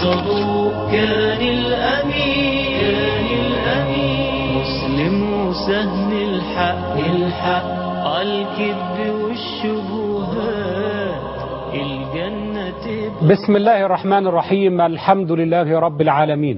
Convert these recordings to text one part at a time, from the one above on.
الصدوق كان الأمين مسلم وسهل الحق عالكذب والشبهات الجنة تبقى. بسم الله الرحمن الرحيم. الحمد لله رب العالمين.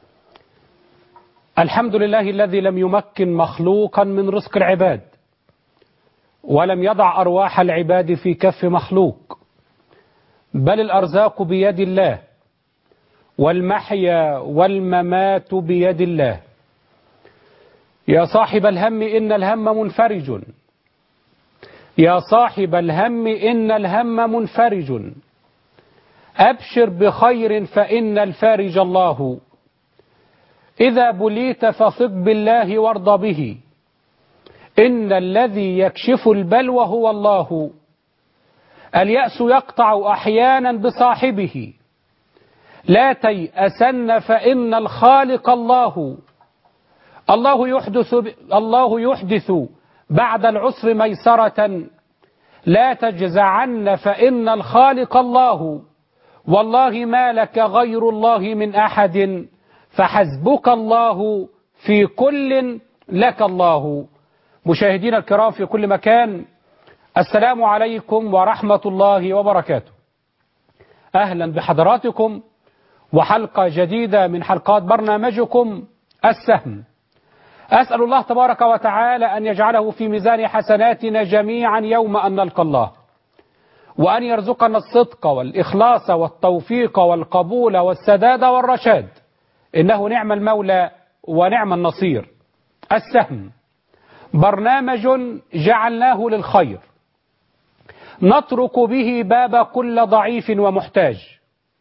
الحمد لله الذي لم يمكن مخلوقا من رزق العباد ولم يضع أرواح العباد في كف مخلوق، بل الأرزاق بيد الله والمحيا والممات بيد الله. يا صاحب الهم إن الهم منفرج، يا صاحب الهم إن الهم منفرج، أبشر بخير فإن الفارج الله. إذا بليت فثق بالله وارض به، إن الذي يكشف البلوى هو الله. اليأس يقطع أحيانا بصاحبه، لا تيأسن فإن الخالق الله. الله يحدث بعد العسر ميسرة، لا تجزعن فإن الخالق الله. والله ما لك غير الله من أحد، فحسبك الله في كل لك الله. مشاهدينا الكرام في كل مكان، السلام عليكم ورحمة الله وبركاته. أهلا بحضراتكم وحلقة جديدة من حلقات برنامجكم السهم. أسأل الله تبارك وتعالى أن يجعله في ميزان حسناتنا جميعا يوم أن نلقى الله، وأن يرزقنا الصدق والإخلاص والتوفيق والقبول والسداد والرشاد، إنه نعم المولى ونعم النصير. السهم برنامج جعلناه للخير، نترك به باب كل ضعيف ومحتاج.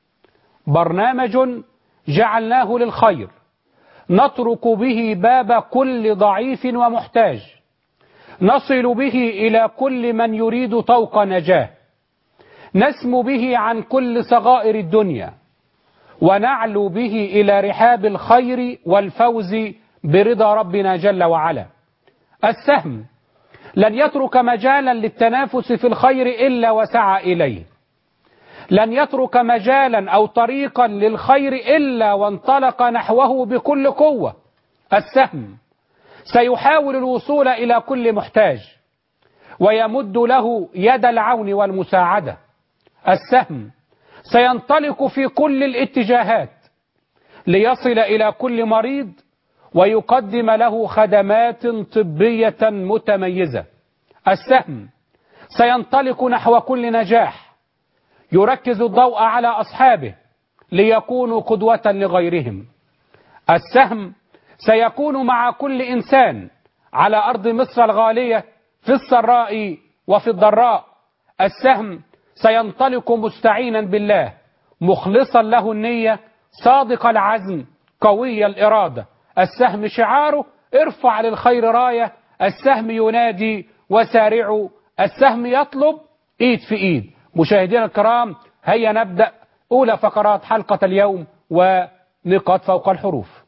برنامج جعلناه للخير، نترك به باب كل ضعيف ومحتاج، نصل به إلى كل من يريد طوق نجاه، نسمو به عن كل صغائر الدنيا، ونعلو به إلى رحاب الخير والفوز برضا ربنا جل وعلا. السهم لن يترك مجالا للتنافس في الخير إلا وسعى إليه، لن يترك مجالا أو طريقا للخير إلا وانطلق نحوه بكل قوة. السهم سيحاول الوصول إلى كل محتاج ويمد له يد العون والمساعدة. السهم سينطلق في كل الاتجاهات ليصل إلى كل مريض ويقدم له خدمات طبية متميزة. السهم سينطلق نحو كل نجاح، يركز الضوء على أصحابه ليكونوا قدوة لغيرهم. السهم سيكون مع كل إنسان على أرض مصر الغالية في السراء وفي الضراء. السهم سينطلق مستعينا بالله، مخلصا له النية، صادق العزم، قوي الإرادة. السهم شعاره ارفع للخير راية، السهم ينادي وسارعوا، السهم يطلب ايد في ايد. مشاهدينا الكرام، هيا نبدأ أولى فقرات حلقة اليوم ونقاط فوق الحروف.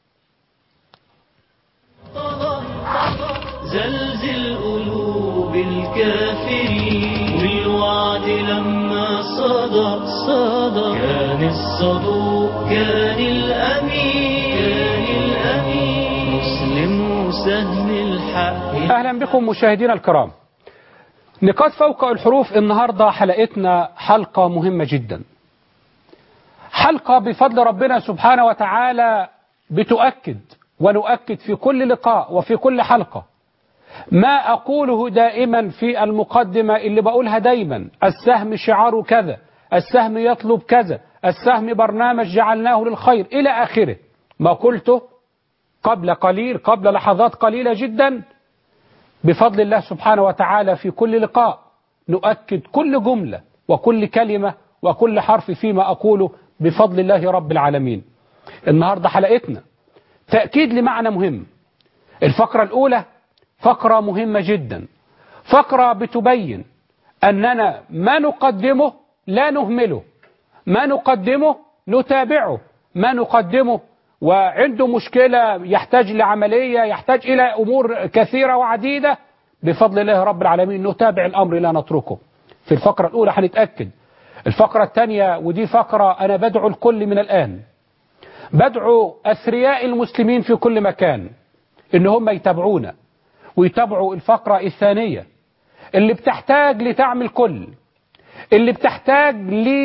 زلزل قلوب الكافرين، والوعد لما صدى كان الصدوق كان الأمين مسلم وسهل الحق. أهلا بكم مشاهدينا الكرام. نقاط فوق الحروف النهاردة حلقتنا حلقة مهمة جدا، حلقة بفضل ربنا سبحانه وتعالى بتؤكد ونؤكد في كل لقاء وفي كل حلقة ما أقوله دائما في المقدمة اللي بقولها دايما: السهم شعاره كذا، السهم يطلب كذا، السهم برنامج جعلناه للخير، إلى آخره. ما قلته قبل لحظات قليلة جدا، بفضل الله سبحانه وتعالى في كل لقاء نؤكد كل جملة وكل كلمة وكل حرف فيما أقوله بفضل الله رب العالمين. النهاردة حلقتنا تأكيد لمعنى مهم. الفقرة الأولى فقرة مهمة جدا، فقرة بتبين أننا ما نقدمه لا نهمله، ما نقدمه نتابعه، ما نقدمه وعنده مشكلة يحتاج لعملية، يحتاج إلى أمور كثيرة وعديدة، بفضل الله رب العالمين نتابع الأمر لا نتركه. في الفقرة الأولى هنتأكد الفقرة الثانية، ودي فقرة أنا بدعو الكل من الآن، بدعو أثرياء المسلمين في كل مكان إن هم يتابعونا ويتابعوا الفقرة الثانية اللي بتحتاج لدعم الكل، اللي بتحتاج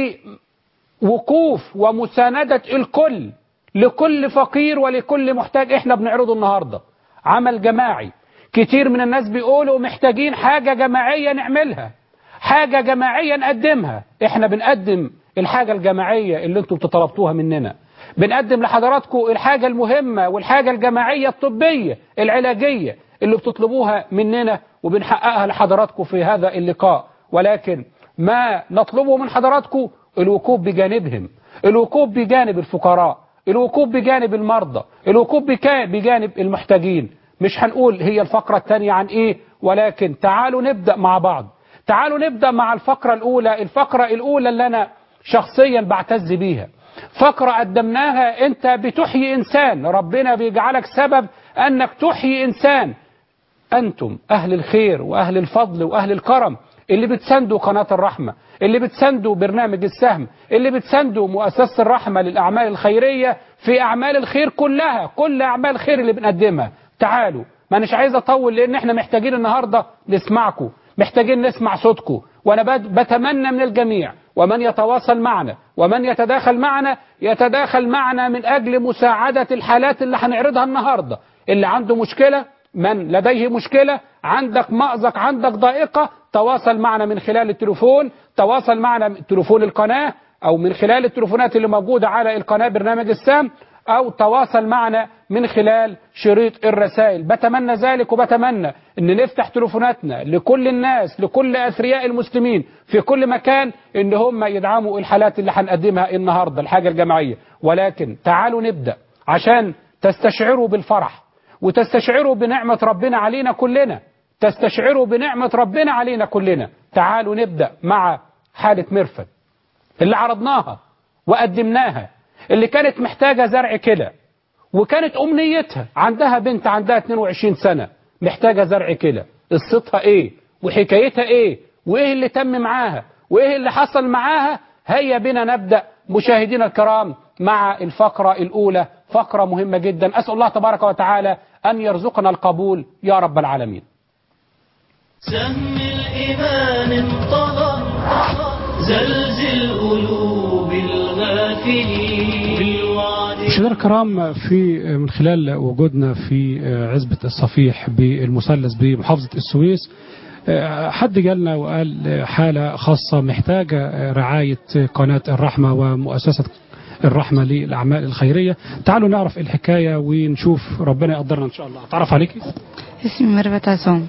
لوقوف ومساندة الكل لكل فقير ولكل محتاج. احنا بنعرضه النهاردة عمل جماعي، كتير من الناس بيقولوا محتاجين حاجة جماعية نعملها، حاجة جماعية نقدمها. احنا بنقدم الحاجة الجماعية اللي انتم بتطلبتوها مننا، بنقدم لحضراتكم الحاجة المهمة والحاجة الجماعية الطبية العلاجية اللي بتطلبوها مننا، وبنحققها لحضراتكم في هذا اللقاء. ولكن ما نطلبه من حضراتكم الوقوف بجانبهم، الوقوف بجانب الفقراء، الوقوف بجانب المرضى، الوقوف بجانب المحتاجين. مش هنقول هي الفقرة الثانية عن ايه، ولكن تعالوا نبدأ مع بعض. تعالوا نبدأ مع الفقرة الأولى. الفقرة الأولى اللي أنا شخصيا بعتز بيها، فقرة قدمناها أنت بتحيي إنسان، ربنا بيجعلك سبب أنك تحيي إنسان. أنتم أهل الخير وأهل الفضل وأهل الكرم اللي بتساندوا قناة الرحمة، اللي بتساندوا برنامج السهم، اللي بتساندوا مؤسسة الرحمة للأعمال الخيرية في أعمال الخير كلها، كل أعمال الخير اللي بنقدمها. تعالوا، ما مش عايز أطول لأن احنا محتاجين النهاردة نسمعكم، محتاجين نسمع صوتكم. وأنا بتمنى من الجميع ومن يتواصل معنا ومن يتداخل معنا من أجل مساعدة الحالات اللي هنعرضها النهاردة. اللي عنده مشكلة، من لديه مشكلة، عندك مأزق، عندك ضائقة، تواصل معنا من خلال التليفون، تواصل معنا من تليفون القناة أو من خلال التليفونات اللي موجودة على القناة برنامج السام، أو تواصل معنا من خلال شريط الرسائل. بتمنى ذلك، وبتمنى أن نفتح تليفوناتنا لكل الناس، لكل أثرياء المسلمين في كل مكان، أن هم يدعموا الحالات اللي هنقدمها النهاردة، الحاجة الجماعية. ولكن تعالوا نبدأ عشان تستشعروا بالفرح وتستشعروا بنعمة ربنا علينا كلنا، تستشعروا بنعمة ربنا علينا كلنا. تعالوا نبدأ مع حالة مرفت اللي عرضناها وقدمناها، اللي كانت محتاجة زرع كلى، وكانت أمنيتها، عندها بنت عندها 22 سنة محتاجة زرع كلى. قصتها ايه وحكايتها ايه وايه اللي تم معاها وايه اللي حصل معاها؟ هيا بنا نبدأ مشاهدينا الكرام مع الفقرة الأولى، فقرة مهمة جدا. أسأل الله تبارك وتعالى أن يرزقنا القبول يا رب العالمين. سهم الإيمان انطلق، زلزل قلوب الغافلين بالوعد. مشاهدينا الكرام، في من خلال وجودنا في عزبة الصفيح بالمثلث بمحافظة السويس، حد جالنا وقال حالة خاصة محتاجة رعاية قناة الرحمة ومؤسسة الرحمة للأعمال الخيرية. تعالوا نعرف الحكاية ونشوف ربنا يقدرنا إن شاء الله. أتعرف عليكي؟ اسمي ميرفت عصام.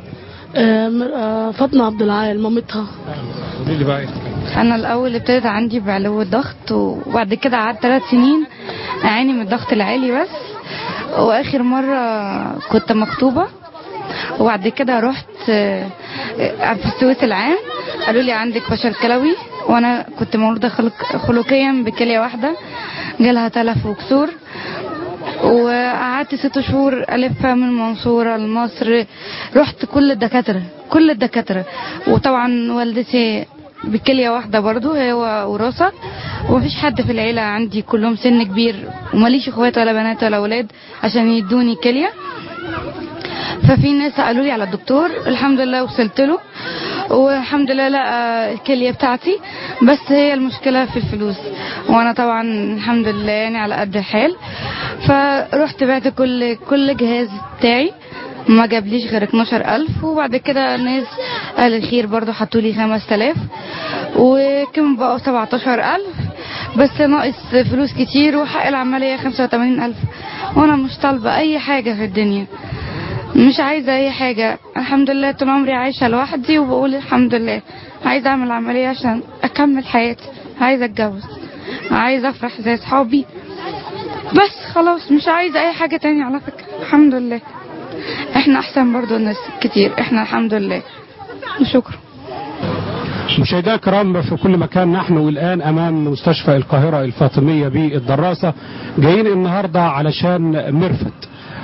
فاطمة عبد العال مامتها. قولي لي بقى ايه؟ انا الاول ابتدت عندي بعلو الضغط، وبعد كده قعدت 3 سنين اعاني من الضغط العالي بس. واخر مرة كنت مخطوبة، وبعد كده رحت في السويس العام، قالوا لي عندك فشل كلوي، وانا كنت مولودة خلقيا بكلية واحدة جالها تلف وكسور. وقعدت 6 شهور ألف من المنصورة لمصر، رحت كل الدكاترة. وطبعا والدتي بكلية واحدة برضو، هي وراثة، ومفيش حد في العيلة عندي، كلهم سن كبير وماليش اخوات ولا بنات ولا اولاد عشان يدوني كلية. ففي ناس قالوا لي على الدكتور، الحمد لله وصلت له، والحمد لله لقى الكلية بتاعتي، بس هي المشكلة في الفلوس، وانا طبعا الحمد لله يعني على قد الحال. فرحت بعت كل جهاز بتاعي، ما جابليش غير 12,000. وبعد كده ناس اهل الخير برضو حطوا لي 5,000، وكم بقوا 17,000، بس ناقص فلوس كتير، وحق العملية 85,000. وانا مش طالبة اي حاجة في الدنيا، مش عايزة اي حاجة، الحمد لله طول عمري عايشة لوحدي، وبقول الحمد لله. عايزة اعمل عملية عشان اكمل حياتي، عايزة اتجوز، عايزة افرح زي صحابي، بس خلاص مش عايزة اي حاجة تاني. على فكرة الحمد لله احنا احسن برضو الناس كتير، احنا الحمد لله وشكرا. مشاهدينا الكرام، في كل مكان نحن الآن أمام مستشفى القاهرة الفاطمية بالدراسة، جايين النهاردة علشان مرفت.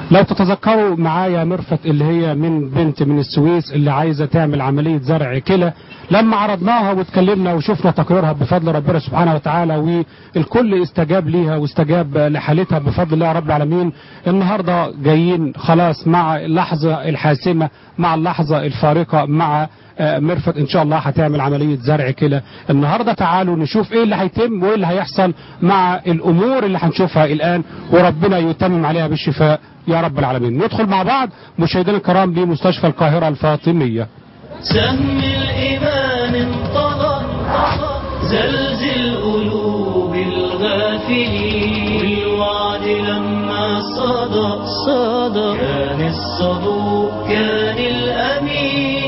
لو تتذكروا معايا مرفت اللي هي من بنت من السويس اللي عايزة تعمل عملية زرع كلى، لما عرضناها واتكلمنا وشفنا تقريرها بفضل ربنا سبحانه وتعالى والكل استجاب ليها واستجاب لحالتها بفضل الله رب العالمين. النهاردة جايين خلاص مع اللحظة الحاسمة، مع اللحظة الفارقة، مع مرفت ان شاء الله هتعمل عملية زرع كلى النهاردة. تعالوا نشوف ايه اللي هيتم وايه اللي هيحصل مع الامور اللي هنشوفها الان، وربنا يتمم عليها بالشفاء يا رب العالمين. ندخل مع بعض مشاهدينا الكرام لمستشفى القاهرة الفاطمية. سهم الإيمان انطلق زلزل قلوب الغافلين، بالوعد لما صدق كان الصدوق كان الأمين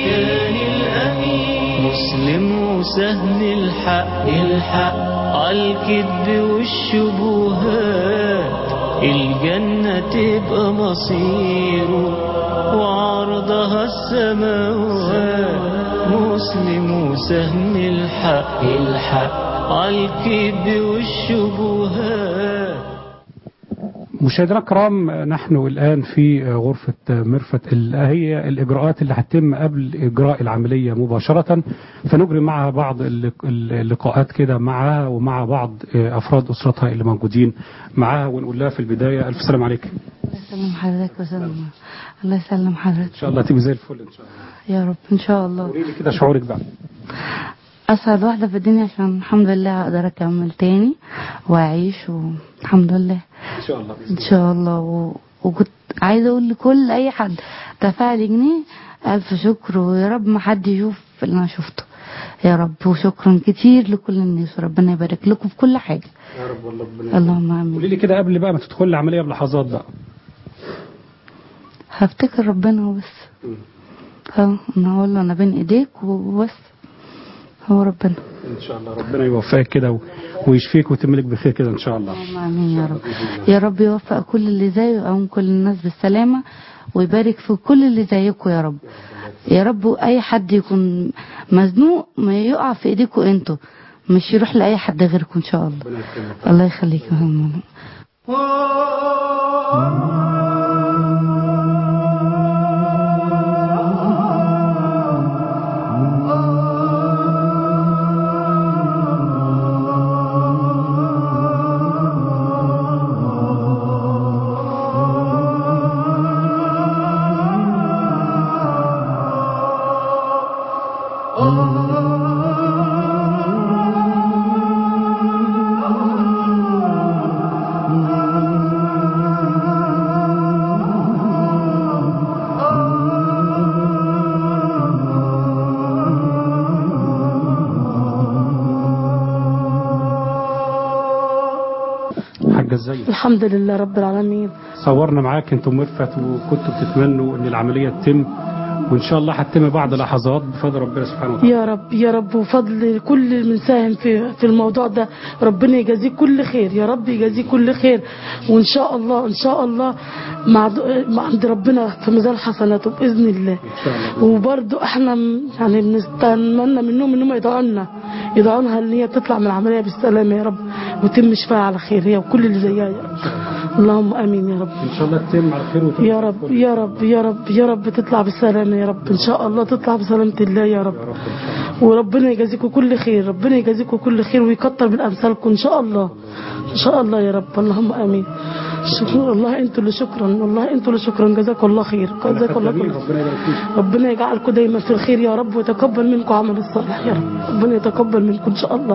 مسلم وسهم الحق عالكذب والشبهات، الجنة تبقى مصيره وعرضها السماوات، مسلم وسهم الحق عالكذب والشبهات. مشاهدينا الكرام، نحن الآن في غرفة مرفت، هي الإجراءات اللي هتتم قبل إجراء العملية مباشرة، فنجري معها بعض اللقاءات كده معها ومع بعض أفراد أسرتها اللي موجودين معها، ونقول لها في البداية ألف سلام عليك. الله يسلم حضرتك وسلم. الله يسلم حضرتك. إن شاء الله تبقى زي الفل إن شاء الله يا رب إن شاء الله. قولي لي كده شعورك بقى. أسعد واحدة في الدنيا، عشان الحمد لله أقدر أكمل تاني وأعيش، والحمد لله إن شاء الله إن شاء الله. وكنت عايزة أقول لكل أي حد دفع لي جنيه ألف شكر، ويا رب ما حد يشوف اللي أنا شفته يا رب. وشكرا كتير لكل الناس، وربنا يبارك لكم في كل حاجة يا رب. والله اللهم آمين. قولي لي كده قبل بقى ما تدخل العملية بلحظات بقى، هفتكر ربنا وبس. أنا هقول له أنا بين إيديك وبس، هو ربنا ان شاء الله. ربنا يوفقك كده ويشفيك ويتملك بخير كده ان شاء الله. امين يا رب. يا رب يوفق كل اللي زيه او كل الناس بالسلامه، ويبارك في كل اللي زيكم يا رب. يا رب اي حد يكون مزنوق ما يقع في ايديكم انتوا، مش يروح لاي حد غيركم ان شاء الله. الله يخليك يا محمد. الحمد لله رب العالمين. صورنا معاك انتم مرفت وكنتوا بتتمنوا ان العملية تتم، وان شاء الله هتتم بعد لحظات بفضل ربنا سبحانه وتعالى. يا رب يا رب، وفضل كل من ساهم في الموضوع ده، ربنا يجازيه كل خير يا رب، يجازيه كل خير. وان شاء الله ان شاء الله مع عند ربنا في ميزان حسناته باذن الله. وبرده احنا يعني بنستنى منهم انهم يدعوا لها ان هي تطلع من العمليه بالسلامه يا رب، وتم شفاها على خير هي وكل اللي زيها يا رب. اللهم امين يا رب. ان شاء الله تتم على خير يا رب يا رب يا رب يا رب، تطلع بالسلامه يا رب ان شاء الله، تطلع بسلامه الله يا رب. وربنا يجازيكم كل خير، ربنا يجازيكم كل خير ويكتر من امثالكم ان شاء الله ان شاء الله يا رب. اللهم امين. شكرا والله، انتوا اللي شكرا، والله انتوا اللي شكرا. جزاكم الله خير، جزاكم الله كل خير. ربنا يجعلكم دايما في الخير يا رب، ويتقبل منكم عمل الصالح يا رب. ربنا يتقبل منكم ان شاء الله.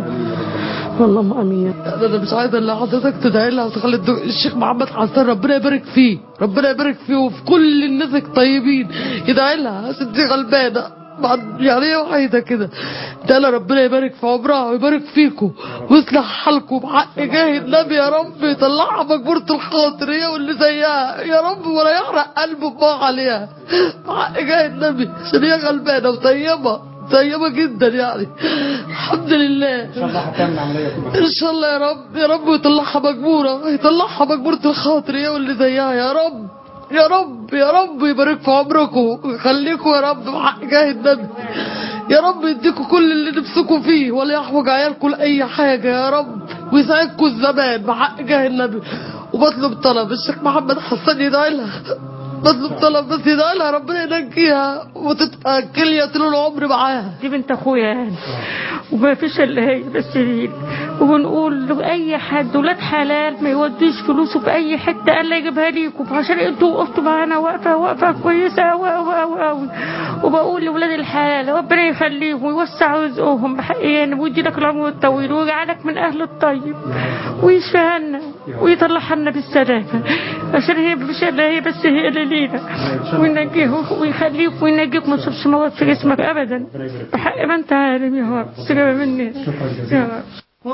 اللهم امين. انا مش عايزه الا حضرتك تدعي لها وتخلي الشيخ محمد حسان ربنا يبارك فيه، ربنا يبارك فيه وفي كل الناس الطيبين. يدعي لها عشان دي غلبانه يعني هي وحيده كده. ده ربنا يبارك في عمرها ويبارك فيكم ويصلح حالكم بحق جاه النبي يا رب، يطلعها مجبورة الخاطر هي واللي زيها يا رب، ولا يحرق قلبه بقى عليها بحق جاه النبي، عشان هي غلبانه وطيبه طيبه جدا يعني. الحمد لله. ان شاء الله هتعمل عمليه ان شاء الله يا رب يا رب، ويطلعها مجبوره، يطلعها مجبوره الخاطر هي واللي زيها يا رب يا رب يا رب. يبارك في عمركم ويخليكم يا رب بحق جاه النبي يا رب، يديكم كل اللي نفسكم فيه، ولا يحوج عيالكم لاي حاجه يا رب، ويسعدكم الزمان بحق جاه النبي. وبطلب طلب الشيخ محمد حسن يدعي لها، بطلب طلب بس يدعي لها ربنا ينجيها وتبقى كلية طول العمر معاها. دي بنت اخويا يعني، وما فيش الا هي بس دي. وبنقول لاي حد ولاد حلال ما يوديش فلوسه في اي حته الا يجيبها ليكم، عشان انتوا وقفتوا معانا وقفه كويسه قوي. وبقول لاولاد الحلال ربنا يخليهم ويوسع رزقهم بحقيقة، ويدي لك العمر الطويل ويجعلك من اهل الطيب ويشفيها لنا ويطلعها لنا بالسلامه، عشان هي مش الا هي بس هي اللي لينا، وينجيه ويخليك وينجيك ما تشوفش مواد في جسمك ابدا بحق ما انت عالم يا رب. استجابه مني يا رب.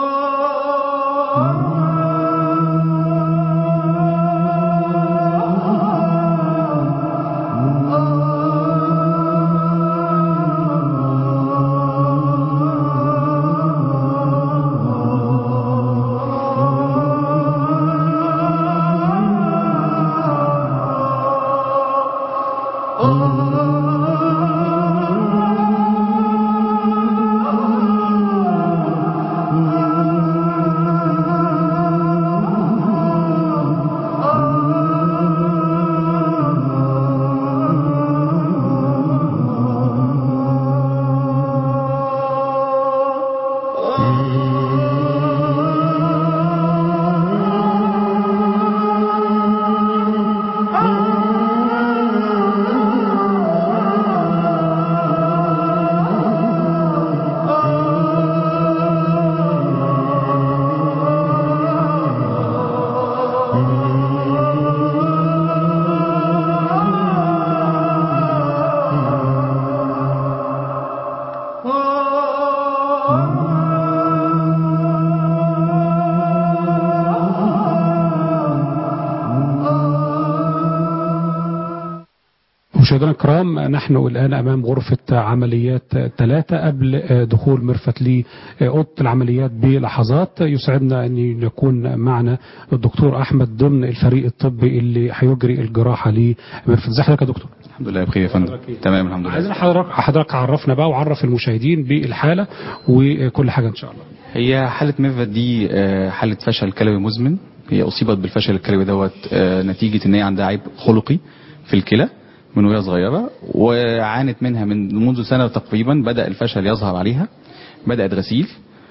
مشاهدينا الكرام، نحن الآن أمام غرفة عمليات 3 قبل دخول مرفت لأوضة العمليات بلحظات. يسعدنا أن يكون معنا الدكتور أحمد ضمن الفريق الطبي اللي هيجري الجراحة لمرفت. ازي حضرتك يا دكتور؟ الحمد لله بخير يا فندم. تمام الحمد لله. عايزين حضرتك عرفنا بقى وعرف المشاهدين بالحالة وكل حاجة إن شاء الله. هي حالة مرفت دي حالة فشل كلوي مزمن. هي أصيبت بالفشل الكلوي دوت نتيجة إن هي عندها عيب خلقي في الكلى من وهي صغيرة، وعانت منها منذ سنة تقريبا. بدأ الفشل يظهر عليها، بدأت غسيل،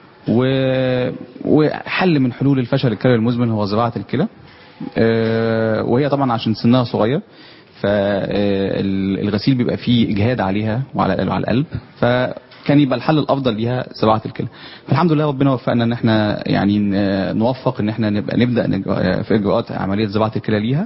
وحل من حلول الفشل الكلوي المزمن هو زراعة الكلى. وهي طبعا عشان سنها صغير فالغسيل بيبقى فيه إجهاد عليها وعلى القلب، فكان يبقى الحل الأفضل ليها زراعة الكلى. فالحمد لله ربنا وفقنا ان احنا يعني نوفق ان احنا نبدأ في إجراءات عملية زراعة الكلى ليها.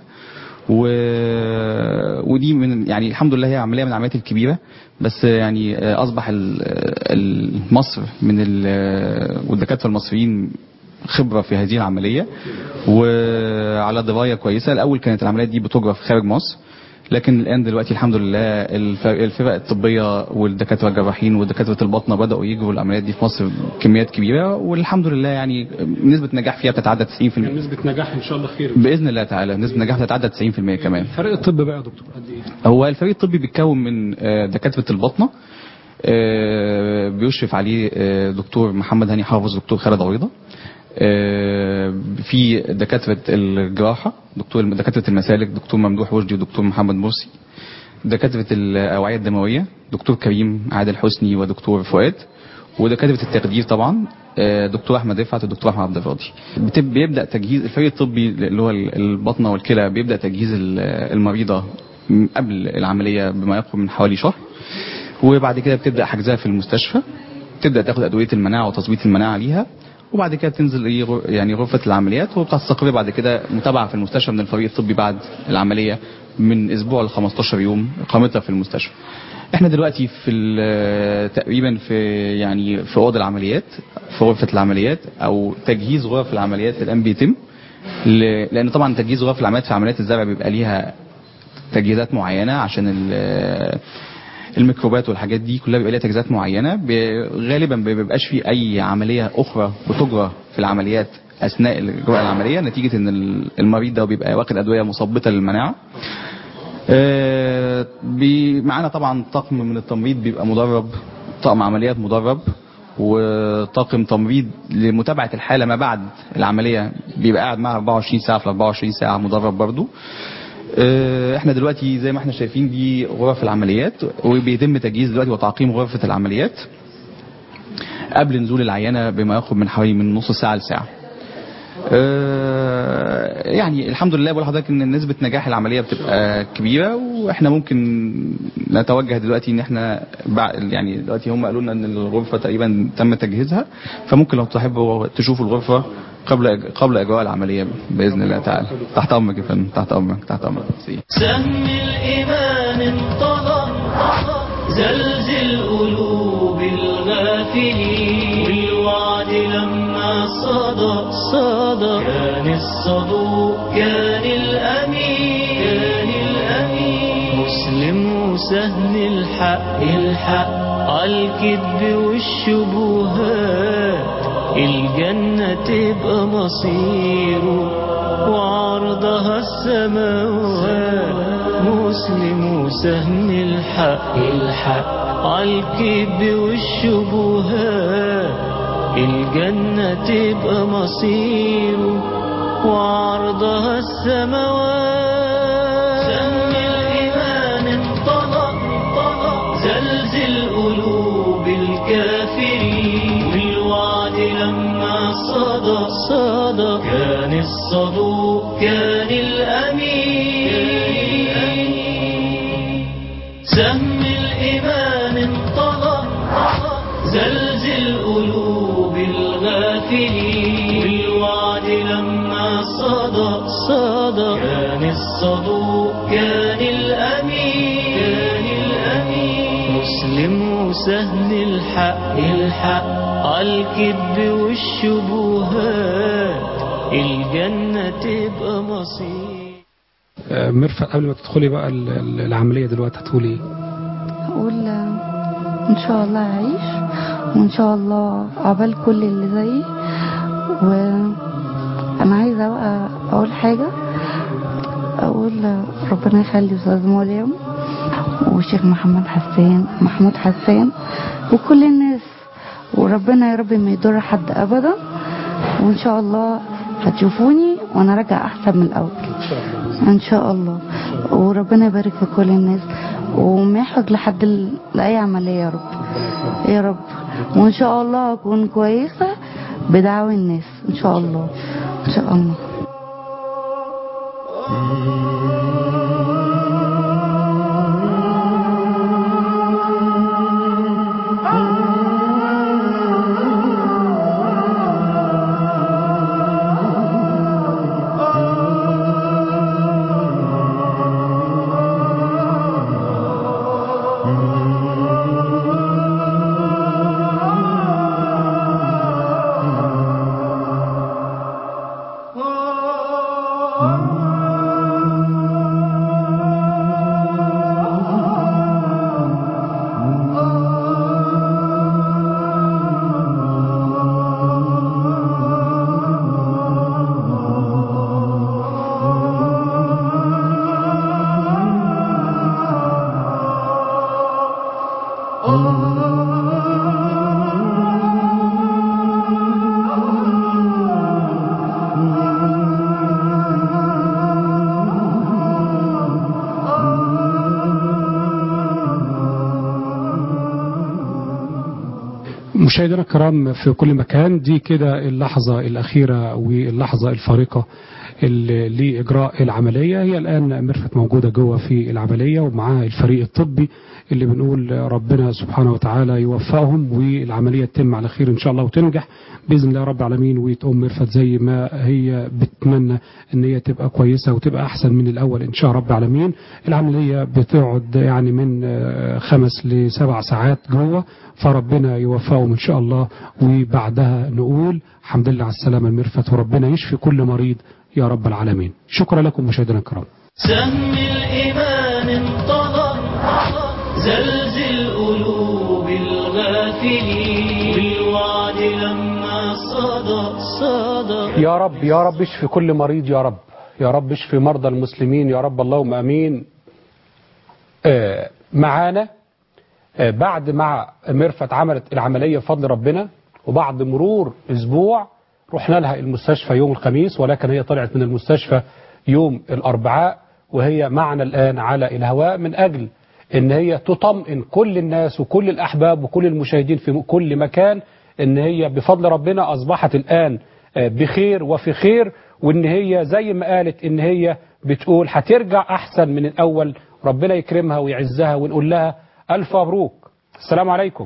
ودي من يعني الحمد لله هي عمليه من العمليات الكبيره، بس يعني اصبح مصر من والدكاتره المصريين خبره في هذه العمليه وعلى درايه كويسه. الاول كانت العمليات دي بتجرى في خارج مصر، لكن الان دلوقتي الحمد لله الفرق الطبيه والدكاتره الجراحين ودكاتره الباطنه بداوا يجروا العمليات دي في مصر بكميات كبيره، والحمد لله يعني نسبه النجاح فيها بتتعدى 90%. نسبه نجاح ان شاء الله خير باذن الله تعالى. نسبه النجاح بتتعدى 90% كمان. الفريق الطبي بقى يا دكتور قد ايه؟ هو الفريق الطبي بيتكون من دكاتره الباطنه، بيشرف عليه دكتور محمد هاني حافظ، دكتور خالد عويضه، في دكاترة الجراحة دكاترة المسالك دكتور ممدوح وجدي ودكتور محمد مرسي، دكاترة الأوعية الدموية دكتور كريم عادل حسني ودكتور فؤاد، ودكاترة التخدير طبعا دكتور أحمد رفعت ودكتور أحمد عبد الراضي. بيبدأ تجهيز الفريق الطبي اللي هو البطنة والكلى، بيبدأ تجهيز المريضة قبل العملية بما يقرب من حوالي شهر، وبعد كده بتبدأ حجزها في المستشفى، تبدأ تاخد أدوية المناعة وتظبيط المناعة ليها، وبعد كده تنزل يعني غرفة العمليات، وبتستقر بعد كده متابعة في المستشفى من الفريق الطبي بعد العملية من أسبوع ل 15 يوم إقامتها في المستشفى. احنا دلوقتي في تقريبا في أوض العمليات، في غرفة العمليات أو تجهيز غرف العمليات الآن بيتم، لأن طبعا تجهيز غرف العمليات في عمليات الزرع بيبقى ليها تجهيزات معينة عشان الميكروبات والحاجات دي كلها بيبقى ليها تجهيزات معينه. غالبا ما بيبقاش في اي عمليه اخرى بتجرى في العمليات اثناء اجراء العمليه، نتيجه ان المريض ده بيبقى واخد ادويه مثبطه للمناعه. معانا طبعا طاقم من التمريض بيبقى مدرب، طاقم عمليات مدرب، وطاقم تمريض لمتابعه الحاله ما بعد العمليه بيبقى قاعد معاها 24 ساعه في 24 ساعه مدرب برضو. احنا دلوقتي زي ما احنا شايفين دي غرف العمليات، وبيتم تجهيز دلوقتي وتعقيم غرفه العمليات قبل نزول العيانه بما ياخد من حوالي من نص ساعه لساعه. يعني الحمد لله بقول لحضرتك ان نسبه نجاح العمليه بتبقى كبيره، واحنا ممكن نتوجه دلوقتي ان احنا يعني دلوقتي هم قالوا لنا ان الغرفه تقريبا تم تجهيزها، فممكن لو تحبوا تشوفوا الغرفه قبل اجراء العمليه باذن الله تعالى. تحت امرك يا فندم، تحت امرك، تحت امرك. سهم الإيمان انطلق زلزل قلوب الغافلين، والوعد لما صدق كان الصدوق كان الأمين مسلم وسهل الحق عالكذب والشبهات، الجنة تبقى مصيره وعرضها السماوات، مسلم وسهم الحق عالكذب والشبهات، الجنة تبقى مصيره وعرضها السماوات. سهم الإيمان انطلق زلزل قلوب الكافرين، والوعد لما صدق كان الصدوق كان الأمين. سهم الإيمان انطلق زلزل قلوب الغافلين، والوعد لما صدق كان الصدوق كان الأمين مسلم وسهل الحق عالكذب والشبهات، الجنة تبقى مصير. مرفت قبل ما تدخلي بقى العملية دلوقتي هتقولي ايه؟ هقول ان شاء الله اعيش، وان شاء الله عقبال كل اللي زيي. وانا عايزه بقى اقول حاجه، اقول ربنا يخلي استاذ مريم والشيخ محمود حسان وكل الناس، وربنا يا رب ما يضر حد ابدا، وان شاء الله هتشوفوني وانا راجع احسن من الاول ان شاء الله. وربنا يبارك في كل الناس وما يحرج لحد لاي عمليه يا رب يا رب، وان شاء الله اكون كويسه بدعوة الناس ان شاء الله ان شاء الله. مشاهدينا الكرام في كل مكان، دي كده اللحظة الأخيرة واللحظة الفارقة لإجراء العملية. هي الآن مرفت موجودة جوه في العملية ومعها الفريق الطبي اللي بنقول ربنا سبحانه وتعالى يوفقهم والعملية تتم على خير إن شاء الله وتنجح بإذن الله رب العالمين، وتقوم مرفت زي ما هي بتتمنى إن هي تبقى كويسة وتبقى أحسن من الأول إن شاء رب العالمين. العملية بتقعد يعني من 5 ل 7 ساعات جوه، فربنا يوفقهم إن شاء الله. وبعدها نقول الحمد لله على السلامة المرفت، وربنا يشفي كل مريض يا رب العالمين. شكرا لكم مشاهدينا الكرام. سهم الإيمان انطلق زلزل قلوب الغافلين، بالوعد لما صدق يا رب يا رب اشفي كل مريض يا رب، يا رب اشفي مرضى المسلمين يا رب، اللهم امين. معانا بعد ما مرفت عملت العملية بفضل ربنا، وبعد مرور اسبوع رحنا لها المستشفى يوم الخميس، ولكن هي طلعت من المستشفى يوم الأربعاء، وهي معنا الآن على الهواء من أجل إن هي تطمئن كل الناس وكل الأحباب وكل المشاهدين في كل مكان إن هي بفضل ربنا أصبحت الآن بخير وفي خير، وإن هي زي ما قالت إن هي بتقول هترجع أحسن من الأول. ربنا يكرمها ويعزها ونقول لها ألف مبروك. السلام عليكم.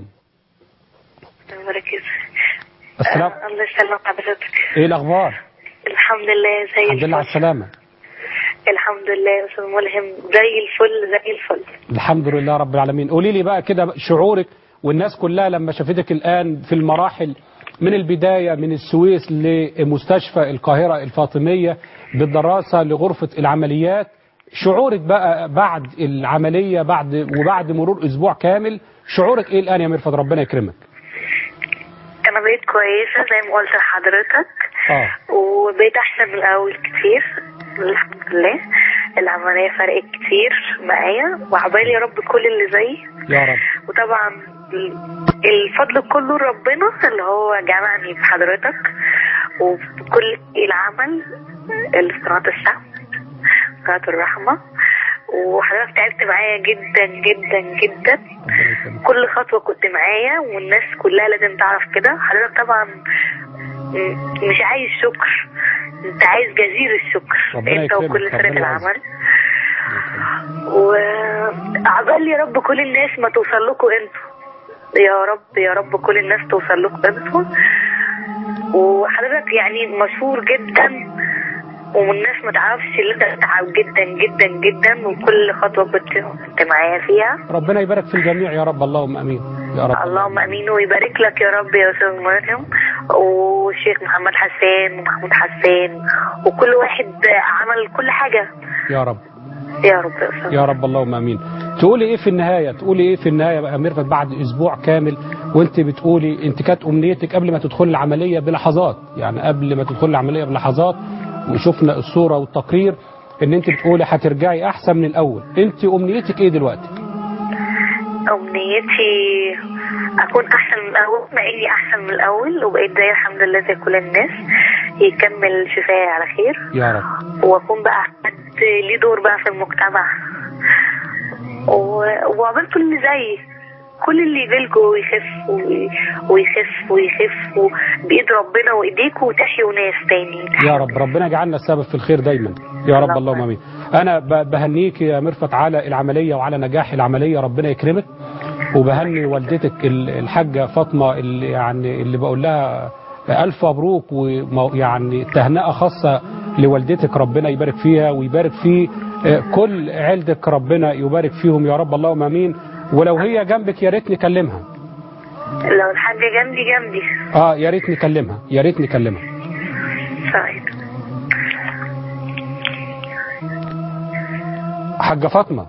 السلام. الله يسلم حضرتك. ايه الاخبار؟ الحمد لله زي الفل. الحمد لله على السلامه. الحمد لله يا استاذ ملهم، زي الفل زي الفل. الحمد لله رب العالمين. قولي لي بقى كده شعورك والناس كلها لما شافتك الان في المراحل من البدايه من السويس لمستشفى القاهره الفاطميه بالدراسه لغرفه العمليات، شعورك بقى بعد العمليه وبعد مرور اسبوع كامل، شعورك ايه الان يا مرفت؟ ربنا يكرمك. انا بقيت كويسه زي ما قلت لحضرتك. وبقيت احسن من الاول كتير الحمد لله. العمليه فرقت كتير معايا، وعبالي يا رب كل اللي زيي يا رب. وطبعا الفضل كله ربنا اللي هو جمعني بحضرتك وبكل العمل اللي في قناه السهم قناه الرحمه. وحضرتك تعبت معايا جدا جدا جدا، كل خطوة كنت معايا والناس كلها لازم تعرف كده. حضرتك طبعا مش عايز شكر، انت عايز جزيل الشكر انت وكل فريق العمل. وعقبال يا رب كل الناس ما توصل لكم انتوا، يا رب يا رب كل الناس توصل لكم انتوا. وحضرتك يعني مشهور جدا والناس ما تعرفش اللي انت بتتعب جدا جدا جدا، وكل خطوه كنت معايا فيها. ربنا يبارك في الجميع يا رب، اللهم امين يا رب. اللهم امين، ويبارك لك يا رب يا استاذ مريم والشيخ محمد حسان ومحمود حسان وكل واحد عمل كل حاجه يا رب يا رب يا استاذ يا رب، اللهم امين. تقولي ايه في النهايه بقى ميرفت بعد اسبوع كامل وانت بتقولي انت كانت امنيتك قبل ما تدخل العمليه بلحظات، يعني قبل ما تدخل العمليه بلحظات وشفنا الصورة والتقرير ان انت بتقولي هترجعي احسن من الاول، انت امنيتك ايه دلوقتي؟ امنيتي اكون احسن من الاول، مع اني احسن من الاول وبقيت زي الحمد لله زي كل الناس، يكمل شفايا على خير يا رب، واكون بقى حد ليه دور بقى في المجتمع وعملت اللي زيي كل اللي يجيلكوا ويخف ويخف ويخف بإيد ربنا وإيديكوا وتحيوا ناس تاني. يا رب، ربنا يجعلنا السبب في الخير دايما يا رب، اللهم امين. انا بهنيك يا مرفت على العمليه وعلى نجاح العمليه، ربنا يكرمك. وبهني والدتك الحاجه فاطمه اللي بقول لها الف مبروك، ويعني تهنئه خاصه لوالدتك، ربنا يبارك فيها ويبارك في كل عيلتك، ربنا يبارك فيهم يا رب، اللهم امين. ولو هي جنبك يا ريت نكلمها. لو الحاجة جنبي يا ريت نكلمها، يا ريت نكلمها. طيب. حاجة فاطمة.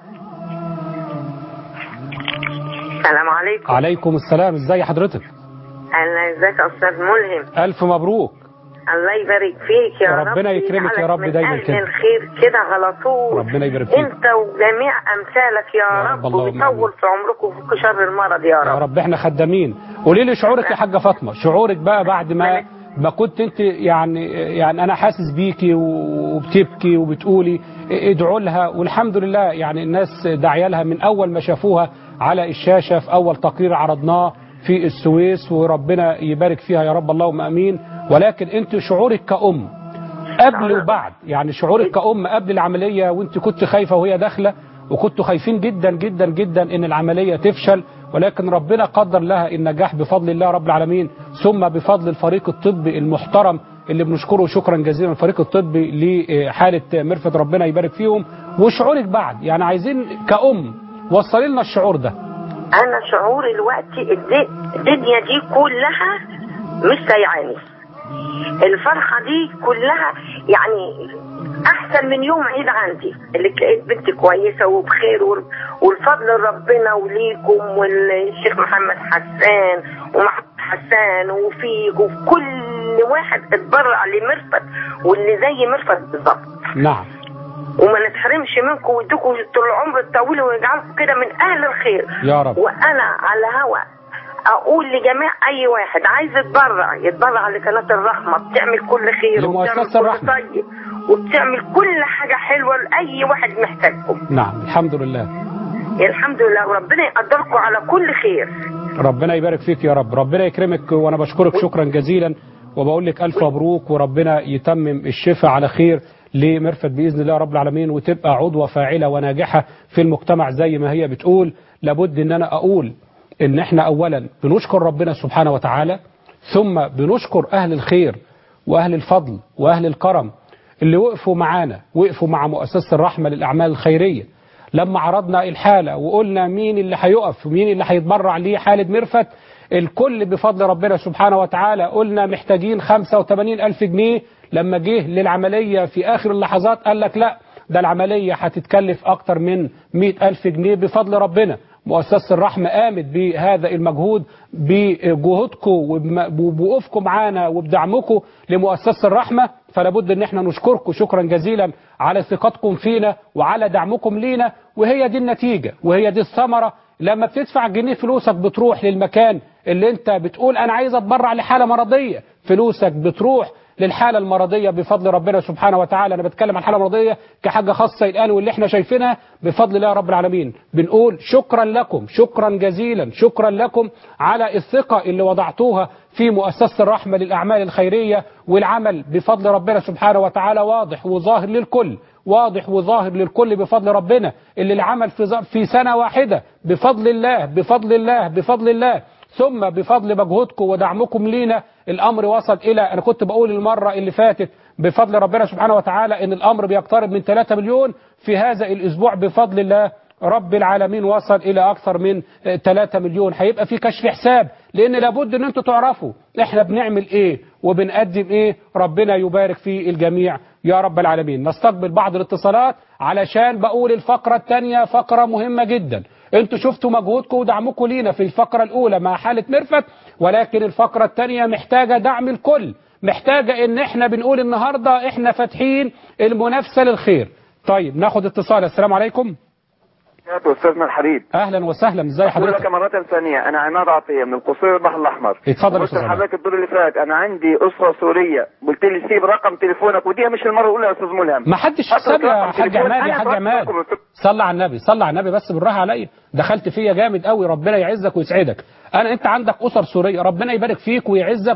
السلام عليكم. عليكم السلام، ازاي حضرتك؟ اهلا، ازيك يا استاذ ملهم؟ الف مبروك. الله يبارك فيك يا رب، ربنا يكرمك يا رب دايما كده. الخير كده على طول، ربنا يبارك فيك انت وجميع امثالك يا رب، ويطول في عمركم وفيكم شر المرض يا رب. يا رب احنا خدامين. قولي لي شعورك يا حاجه فاطمه، شعورك بقى بعد ما كنت انت يعني انا حاسس بيكي وبتبكي وبتقولي ادعوا لها، والحمد لله يعني الناس داعيه لها من اول ما شافوها على الشاشه في اول تقرير عرضناه في السويس، وربنا يبارك فيها يا رب، اللهم امين. ولكن انت شعورك كأم قبل وبعد، يعني شعورك كأم قبل العملية وانت كنت خايفة وهي داخلة، وكنتوا خايفين جدا جدا جدا ان العملية تفشل، ولكن ربنا قدر لها النجاح بفضل الله رب العالمين، ثم بفضل الفريق الطبي المحترم اللي بنشكره شكرا جزيلا، الفريق الطبي لحالة مرفت، ربنا يبارك فيهم. وشعورك بعد، يعني عايزين كأم وصلي لنا الشعور ده. انا شعوري دلوقتي الدنيا دي كلها مش سايعاني، الفرحة دي كلها يعني احسن من يوم عيد عندي اللي لقيت بنتي كويسة وبخير، والفضل ربنا وليكم والشيخ محمد حسان ومحمد حسان وفيك وكل واحد اتبرع لمرفت واللي زي مرفت بالظبط. نعم. وما نتحرمش منكم ويدوكم طول العمر الطويل ويجعلكم كده من اهل الخير يا رب. وانا على هوا اقول لجميع اي واحد عايز يتبرع لقناه الرحمه، بتعمل كل خير وبتعمل كل طيب وبتعمل كل حاجه حلوه لاي واحد محتاجكم. نعم الحمد لله. الحمد لله، وربنا يقدركم على كل خير. ربنا يبارك فيك يا رب، ربنا يكرمك، وانا بشكرك شكرا جزيلا وبقول لك الف مبروك، وربنا يتمم الشفاء على خير لمرفت باذن الله رب العالمين، وتبقى عضوه فاعله وناجحه في المجتمع زي ما هي بتقول. لابد ان انا اقول ان احنا اولا بنشكر ربنا سبحانه وتعالى، ثم بنشكر اهل الخير واهل الفضل واهل الكرم اللي وقفوا معانا، وقفوا مع مؤسسة الرحمة للأعمال الخيرية لما عرضنا الحالة وقلنا مين اللي هيقف ومين اللي هيتبرع ليه حالة مرفت. الكل بفضل ربنا سبحانه وتعالى قلنا محتاجين 85,000 جنيه. لما جه للعملية في آخر اللحظات قال لك لا، ده العملية هتتكلف أكتر من 100,000 جنيه. بفضل ربنا مؤسسة الرحمة قامت بهذا المجهود بجهودكم وبوقوفكم معانا وبدعمكم لمؤسسة الرحمة. فلا بد ان احنا نشكركم شكرا جزيلا على ثقتكم فينا وعلى دعمكم لينا، وهي دي النتيجة وهي دي الثمرة. لما بتدفع جنيه فلوسك بتروح للمكان اللي انت بتقول انا عايز اتبرع لحالة مرضية، فلوسك بتروح للحالة المرضية بفضل ربنا سبحانه وتعالى. أنا بتكلم عن حالة مرضية كحاجة خاصة الآن واللي احنا شايفينها بفضل الله رب العالمين. بنقول شكرا لكم شكرا جزيلا، شكرا لكم على الثقة اللي وضعتوها في مؤسسة الرحمة للأعمال الخيرية. والعمل بفضل ربنا سبحانه وتعالى واضح وظاهر للكل، واضح وظاهر للكل بفضل ربنا. اللي العمل في سنة واحدة بفضل الله بفضل الله بفضل الله، ثم بفضل مجهودكم ودعمكم لينا الأمر وصل إلى، أنا كنت بقول المرة اللي فاتت بفضل ربنا سبحانه وتعالى إن الأمر بيقترب من 3 مليون. في هذا الأسبوع بفضل الله رب العالمين وصل إلى أكثر من 3 مليون. هيبقى في كشف حساب، لأن لابد أن أنتوا تعرفوا إحنا بنعمل إيه وبنقدم إيه. ربنا يبارك في الجميع يا رب العالمين. نستقبل بعض الاتصالات علشان بقول الفقرة الثانية فقرة مهمة جدا. انتوا شفتوا مجهودكم ودعمكم لينا في الفقرة الأولى مع حالة مرفت، ولكن الفقرة الثانية محتاجة دعم الكل، محتاجة ان احنا بنقول النهاردة احنا فاتحين المنافسة للخير. طيب ناخد اتصال. السلام عليكم. أستاذنا الحبيب، اهلا وسهلا، ازي حضرتك؟ أقول لك مرة ثانية، انا عماد عطية من قصير البحر الاحمر. اتفضل يا استاذ حضرتك الدور اللي فات انا عندي اسرة سورية، قلت لي سيب رقم تليفونك، ودي مش المرة الاولى يا استاذ ملهم. ما حدش ساب يا حاج عماد. يا حاج عماد صلى على النبي، صلى على النبي بس بالراحة عليا، دخلت فيا جامد قوي. ربنا يعزك ويسعدك. انت عندك اسر سورية، ربنا يبارك فيك ويعزك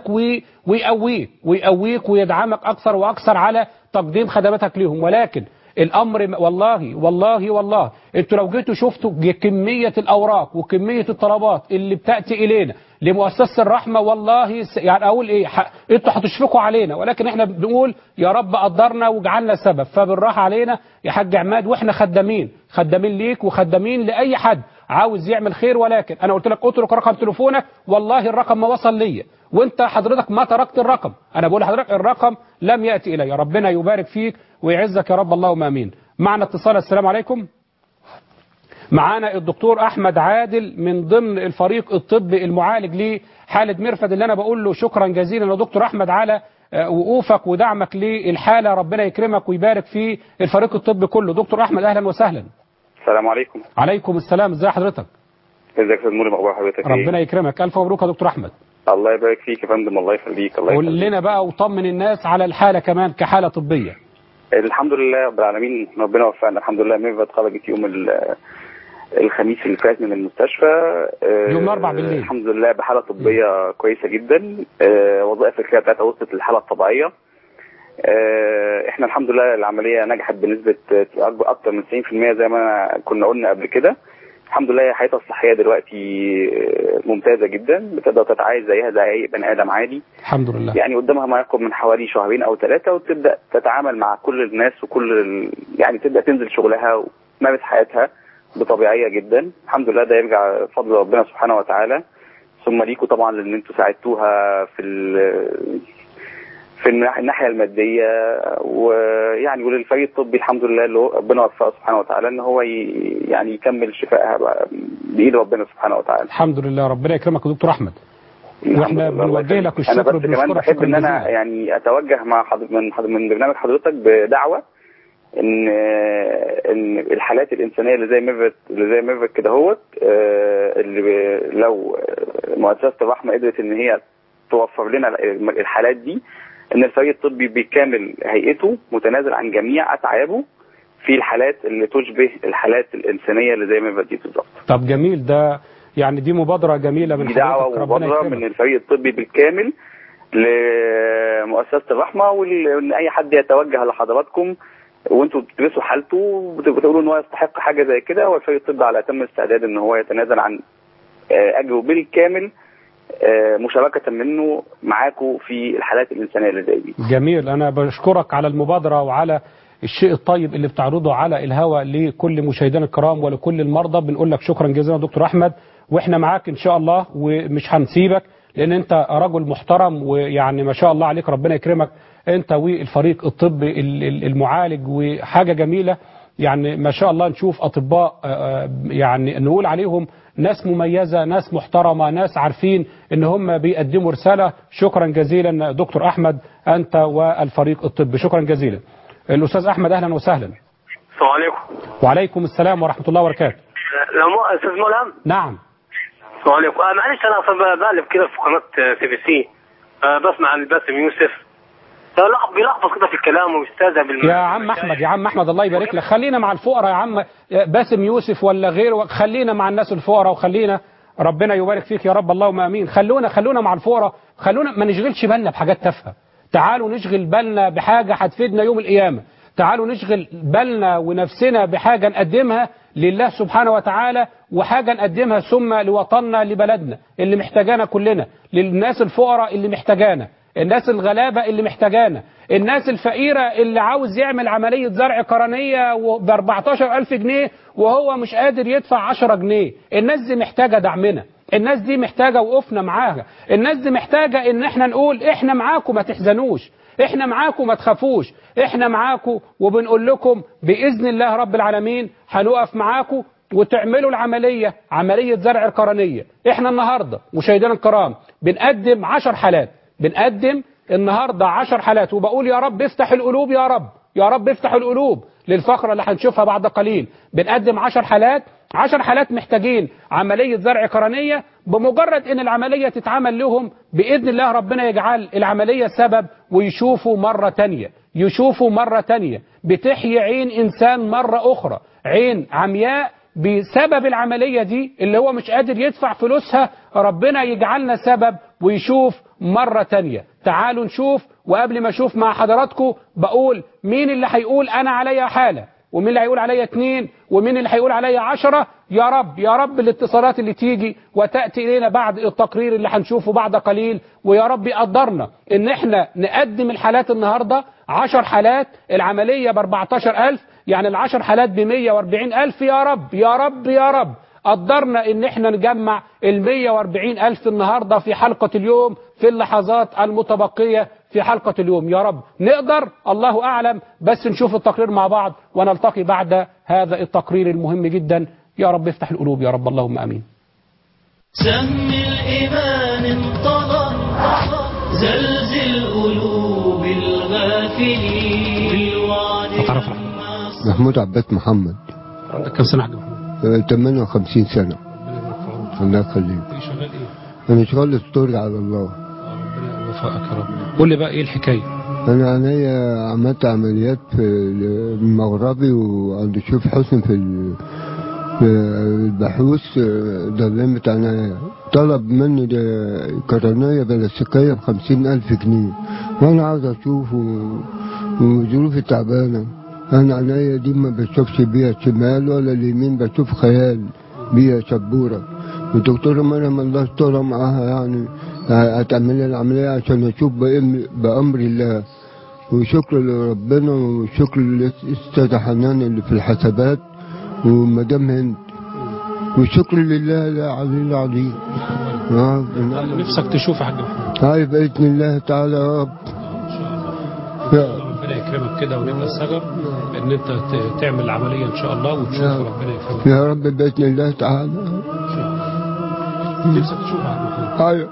ويقويك ويدعمك اكثر واكثر على تقديم خدماتك لهم. ولكن الامر والله انتوا لو جيتوا شفتوا كمية الاوراق وكمية الطلبات اللي بتأتي الينا لمؤسسة الرحمة، والله يعني اقول ايه، انتوا هتشفقوا علينا، ولكن احنا بنقول يا رب قدرنا وجعلنا سبب. فبالراحة علينا يا حاج عماد، واحنا خدامين ليك وخدامين لاي حد عاوز يعمل خير. ولكن انا قلت لك اترك رقم تليفونك، والله الرقم ما وصل ليا وانت حضرتك ما تركت الرقم. انا بقول لحضرتك الرقم لم يأتي الي. ربنا يبارك فيك ويعزك يا رب، اللهم امين. معنا اتصال. السلام عليكم. معانا الدكتور احمد عادل من ضمن الفريق الطبي المعالج لحالة مرفت، اللي انا بقول له شكرا جزيلا يا دكتور احمد على وقوفك ودعمك للحالة. ربنا يكرمك ويبارك في الفريق الطبي كله. دكتور احمد اهلا وسهلا. السلام عليكم. عليكم السلام، ازي حضرتك؟ ازيك يا استاذ نوري، اخبار حضرتك؟ ربنا يكرمك، الف مبروك يا دكتور احمد. الله يبارك فيك يا فندم، الله يخليك. الله قول لنا بقى وطمن الناس على الحالة كمان كحالة طبية. الحمد لله رب العالمين، ربنا وفقنا الحمد لله. مرفت خرجت يوم الخميس اللي فات من المستشفى، يوم الاربعاء بالليل، الحمد لله بحالة طبية كويسة جدا. وظائف الكلى بتاعتها وصلت للحالة الطبيعية. احنا الحمد لله العملية نجحت بنسبة اكتر من 90% زي ما كنا قلنا قبل كده. الحمد لله حياتها الصحية دلوقتي ممتازة جدا، بتقدر تتعايش زيها زي اي بني ادم عادي الحمد لله. يعني قدامها ما يقرب من حوالي 2 أو 3 وتبدأ تتعامل مع كل الناس يعني تبدأ تنزل شغلها وتمارس حياتها بطبيعية جدا. الحمد لله ده يرجع فضل ربنا سبحانه وتعالى، ثم ليكوا طبعا لان انتوا ساعدتوها في الناحية المادية، ويعني وللفريق الطبي الحمد لله اللي ربنا وفقه سبحانه وتعالى ان هو يعني يكمل شفائها بإيد ربنا سبحانه وتعالى. الحمد لله، ربنا يكرمك يا دكتور احمد، واحنا بنوجه لك الشكر. انا بس كمان بحب ان انا يعني اتوجه مع من برنامج حضرتك بدعوة ان الحالات الانسانيه اللي زي ميرفت كده هوت، اللي لو مؤسسه الرحمه قدرت ان هي توفر لنا الحالات دي، ان الفريق الطبي بكامل هيئته متنازل عن جميع اتعابه في الحالات اللي تشبه الحالات الانسانيه اللي زي ميرفت دي بالظبط. طب جميل، ده يعني دي مبادره جميله من دعوه ومبادره من الفريق الطبي بالكامل لمؤسسه الرحمه، وان اي حد يتوجه لحضراتكم وانتوا بتدرسوا حالته وبتقولوا ان هو يستحق حاجه زي كده، والفريق الطبي على اتم استعداد ان هو يتنازل عن اجره بالكامل مشاركه منه معاكم في الحالات الانسانيه اللي زي دي. جميل، انا بشكرك على المبادره وعلى الشيء الطيب اللي بتعرضه على الهواء لكل مشاهدينا الكرام ولكل المرضى. بنقول لك شكرا جزيلا دكتور احمد، واحنا معاك ان شاء الله ومش هنسيبك، لان انت رجل محترم ويعني ما شاء الله عليك، ربنا يكرمك انت والفريق الطبي المعالج، وحاجه جميله يعني ما شاء الله. نشوف اطباء يعني نقول عليهم ناس مميزه، ناس محترمه، ناس عارفين ان هم بيقدموا رساله. شكرا جزيلا دكتور احمد انت والفريق الطبي، شكرا جزيلا. الاستاذ احمد اهلا وسهلا. السلام عليكم. وعليكم السلام ورحمه الله وبركاته. لو استاذ ملهم. نعم. السلام عليكم. معلش انا اصلا بقلب كده في قناه سي بي سي، بسمع عن باسم يوسف بيلخبط كده في الكلام ويستهزأ يا عم احمد، يا عم احمد الله يبارك لك، خلينا مع الفقراء يا عم باسم يوسف ولا غيره، خلينا مع الناس الفقراء، وخلينا ربنا يبارك فيك يا رب، اللهم امين. خلونا مع الفقراء، خلونا ما نشغلش بالنا بحاجات تافهه. تعالوا نشغل بالنا بحاجه هتفيدنا يوم القيامه. تعالوا نشغل بالنا ونفسنا بحاجه نقدمها لله سبحانه وتعالى، وحاجه نقدمها ثم لوطننا لبلدنا اللي محتاجانا كلنا، للناس الفقراء اللي محتاجانا، الناس الغلابة اللي محتاجانا، الناس الفقيرة اللي عاوز يعمل عملية زرع قرنية ب 14,000 جنيه وهو مش قادر يدفع 10 جنيه. الناس دي محتاجة دعمنا، الناس دي محتاجة وقفنا معاها، الناس دي محتاجة ان احنا نقول احنا معاكم ما تحزنوش، احنا معاكم ما تخافوش، احنا معاكم، وبنقول لكم بإذن الله رب العالمين هنقف معاكم وتعملوا العملية، عملية زرع القرنية. احنا النهاردة مشاهدينا الكرام بنقدم 10 حالات، بنقدم النهاردة 10 حالات، وبقول يا رب افتح القلوب، يا رب يا رب افتح القلوب للفقرة اللي هنشوفها بعد قليل. بنقدم 10 حالات، 10 حالات محتاجين عملية زرع قرنية. بمجرد ان العملية تتعمل لهم بإذن الله ربنا يجعل العملية سبب ويشوفوا مرة تانية، يشوفوا مرة تانية، بتحيي عين إنسان مرة أخرى، عين عمياء بسبب العملية دي اللي هو مش قادر يدفع فلوسها، ربنا يجعلنا سبب ويشوف مرة تانية. تعالوا نشوف. وقبل ما اشوف مع حضراتكم بقول مين اللي هيقول انا عليا حالة، ومين اللي هيقول عليا 2، ومين اللي هيقول عليا 10. يا رب يا رب الاتصالات اللي تيجي وتأتي إلينا بعد التقرير اللي هنشوفه بعد قليل، ويا رب يقدرنا ان احنا نقدم الحالات النهاردة 10 حالات، العملية ب 14,000، يعني ال10 حالات ب 140,000. يا رب يا رب يا رب قدرنا ان احنا نجمع ال 140,000 النهاردة في حلقة اليوم، في اللحظات المتبقية في حلقة اليوم. يا رب نقدر، الله أعلم، بس نشوف التقرير مع بعض ونلتقي بعد هذا التقرير المهم جدا. يا رب افتح القلوب يا رب، اللهم أمين. سم الإيمان انطلق، زلزل قلوب الغافلين بالوعد. محمود عباس محمد. عندك كم سنة يا حاج محمود؟ 58 سنة. الله يخليك. شغال ايه؟ أنا شغال ستوري على الله. ربنا يوفقك يا رب. قول لي بقى ايه الحكاية؟ أنا عينيا عملت عمليات في المغربي وعند شوف حسن في البحوث، ضلمت عينيا. طلب مني قرنية بلاستيكية ب50,000 جنيه، وأنا عاوز أشوف وظروفي تعبانة. أنا عينيا دي ما بشوفش بيها شمال ولا اليمين، بشوف خيال بيها شبورة. والدكتورة مريم الله يسترها معاها يعني هتعمل لي العملية عشان أشوف بأمر الله. وشكر لربنا وشكر للأستاذة حنان اللي في الحسابات ومدام هند، وشكر لله العلي العظيم. نفسك تشوف يا حاج محمود؟ هاي بإذن الله تعالى يا رب. ربنا يكرمك كده ونبقى السبب ان انت تعمل العملية ان شاء الله وتشوف ربنا يكرمك يا رب بإذن الله تعالى. نفسك تشوف يا حاج محمود؟ ايوه.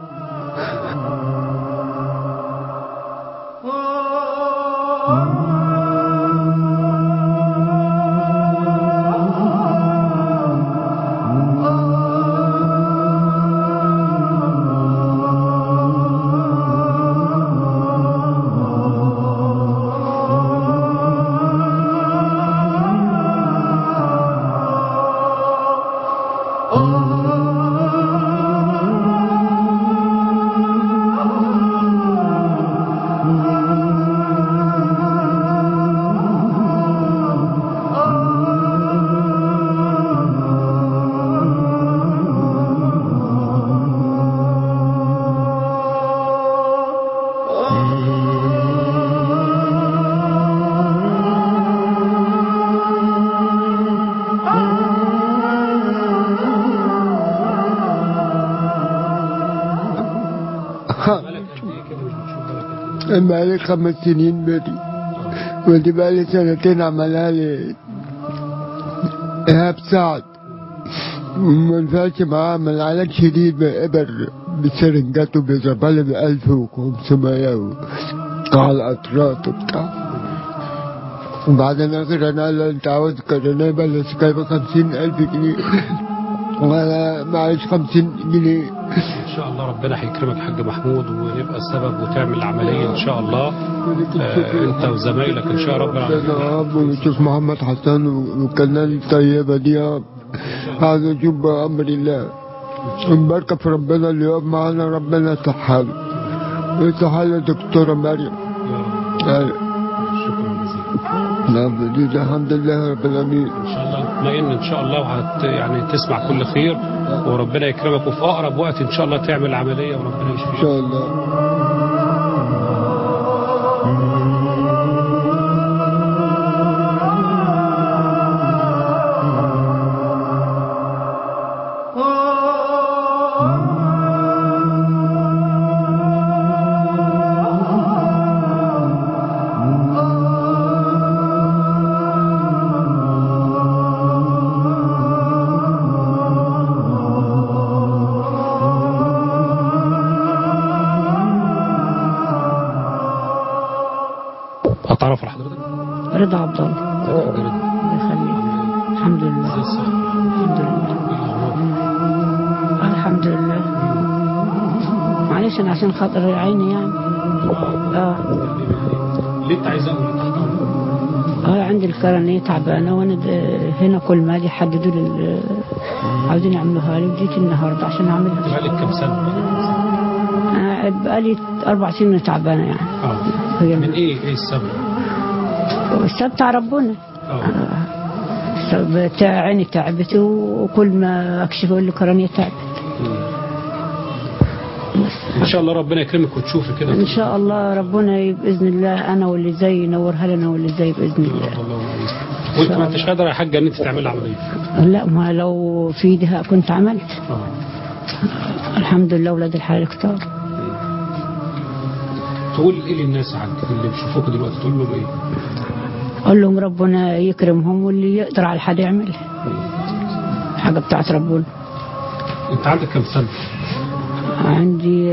أنا بقالي 5 سنين بدي، ودي بقالي 2 عملها لي إيهاب سعد، وما نفعش معاه، عمل علاج شديد بإبر بسرنجات وبيضربها لي ب1500 على الأطراف وبتاع. وبعدين آخر أنا قال له أنت عاوز قرنية بلا سكايبة 50,000 جنيه، وأنا معيش 50 جنيه. ان شاء الله ربنا هيكرمك يا حاج محمود ونبقى السبب وتعمل العمليه ان شاء الله. انت وزمايلك ان شاء الله. يا رب ونشوف محمد حسن والقناه الطيبه دي يا رب. عايز اشوف بامر الله ونبارك في ربنا اللي يقف معانا، ربنا يصلحها له ويصلحها له دكتوره مريم. نعم الحمد لله رب العالمين. ان شاء الله نطمئن ان شاء الله يعني تسمع كل خير وربنا يكرمك، وفي اقرب وقت ان شاء الله تعمل عمليه وربنا يشفيك ان شاء الله. اتعرف على حضرتك؟ رضا عبد الله. الله يخليك. الحمد لله. الحمد لله. معلش انا عشان خاطر عيني يعني. ليه انت عايزاه؟ عندي القرنية تعبانة، وانا هنا كل ما اجي يحددوا لي عاوزين يعملوها لي، وجيت النهارده عشان اعملها. بقالك كم سنة؟ انا بقالي 4 سنين تعبانة يعني. من ايه السبب؟ السبب بتاع ربنا. السبب بتاع عيني تعبت، وكل ما اكشف اقول لي قرنية تعبت. ان شاء الله ربنا يكرمك وتشوفي كده. ان شاء الله ربنا باذن الله انا واللي زي ينورها لنا واللي زي باذن الله. وانت ما انتش قادره يا حاجه ان انت تعملي عمليه؟ لا، ما لو في ايدها كنت عملت. الحمد لله ولاد الحلال اختار. تقول ايه للناس يا حاج اللي بيشوفوك دلوقتي؟ تقول لهم ايه؟ اقول لهم ربنا يكرمهم واللي يقدر على حد يعملها. حاجه بتاعت ربنا. انت عندك كم سنه؟ عندي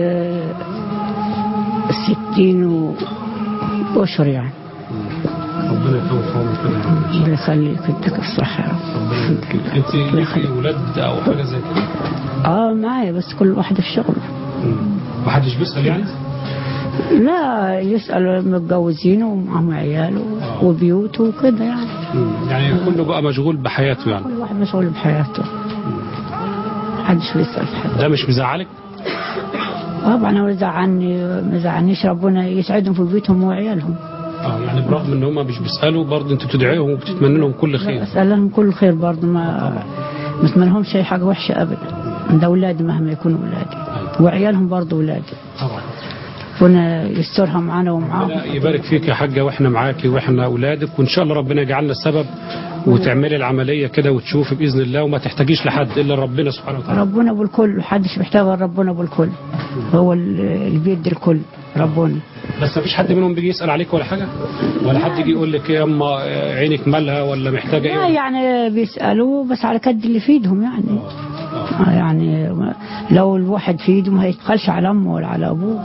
60 واشهر يعني. ربنا يطول في عمرك كده. ربنا يخليك يديك الصحه يا رب. انت ليكي ولاد او حاجه زي كده؟ معايا بس كل واحد في شغله. محدش بيسال يعني؟ لا، يسأل متجوزين ومعهم عيال وبيوت وكده يعني. يعني كله بقى مشغول بحياته يعني. كل واحد مشغول بحياته. محدش بيسأل في حد. ده مش مزعلك؟ طبعا هو ما زعلنيش، ربنا يسعدهم في بيتهم وعيالهم. يعني برغم ان هم مش بيسالوا برضه انت بتدعيهم وبتتمنى لهم كل خير. اسال لهم كل خير برضه، ما اتمنى لهمش اي حاجه وحشه ابدا. ده اولادي مهما يكونوا اولادي، وعيالهم برضه اولادي. طبعا. ربنا يسترها معانا ومعاهم. ربنا يبارك فيك يا حاجه، واحنا معاكي واحنا اولادك، وان شاء الله ربنا يجعلنا السبب وتعملي العمليه كده وتشوفي باذن الله، وما تحتاجيش لحد الا ربنا سبحانه وتعالى. ربنا ابو الكل، محدش محتاج غير ربنا ابو الكل. هو اللي بيدي الكل ربنا. بس ما فيش حد منهم بيجي يسال عليك ولا حاجه؟ ولا حد يجي يقول لك يا اما عينك مالها ولا محتاجه ايه؟ لا يعني بيسالوا بس على قد اللي في ايدهم يعني. يعني لو الواحد في ايده ما هيتقالش على امه ولا على ابوه.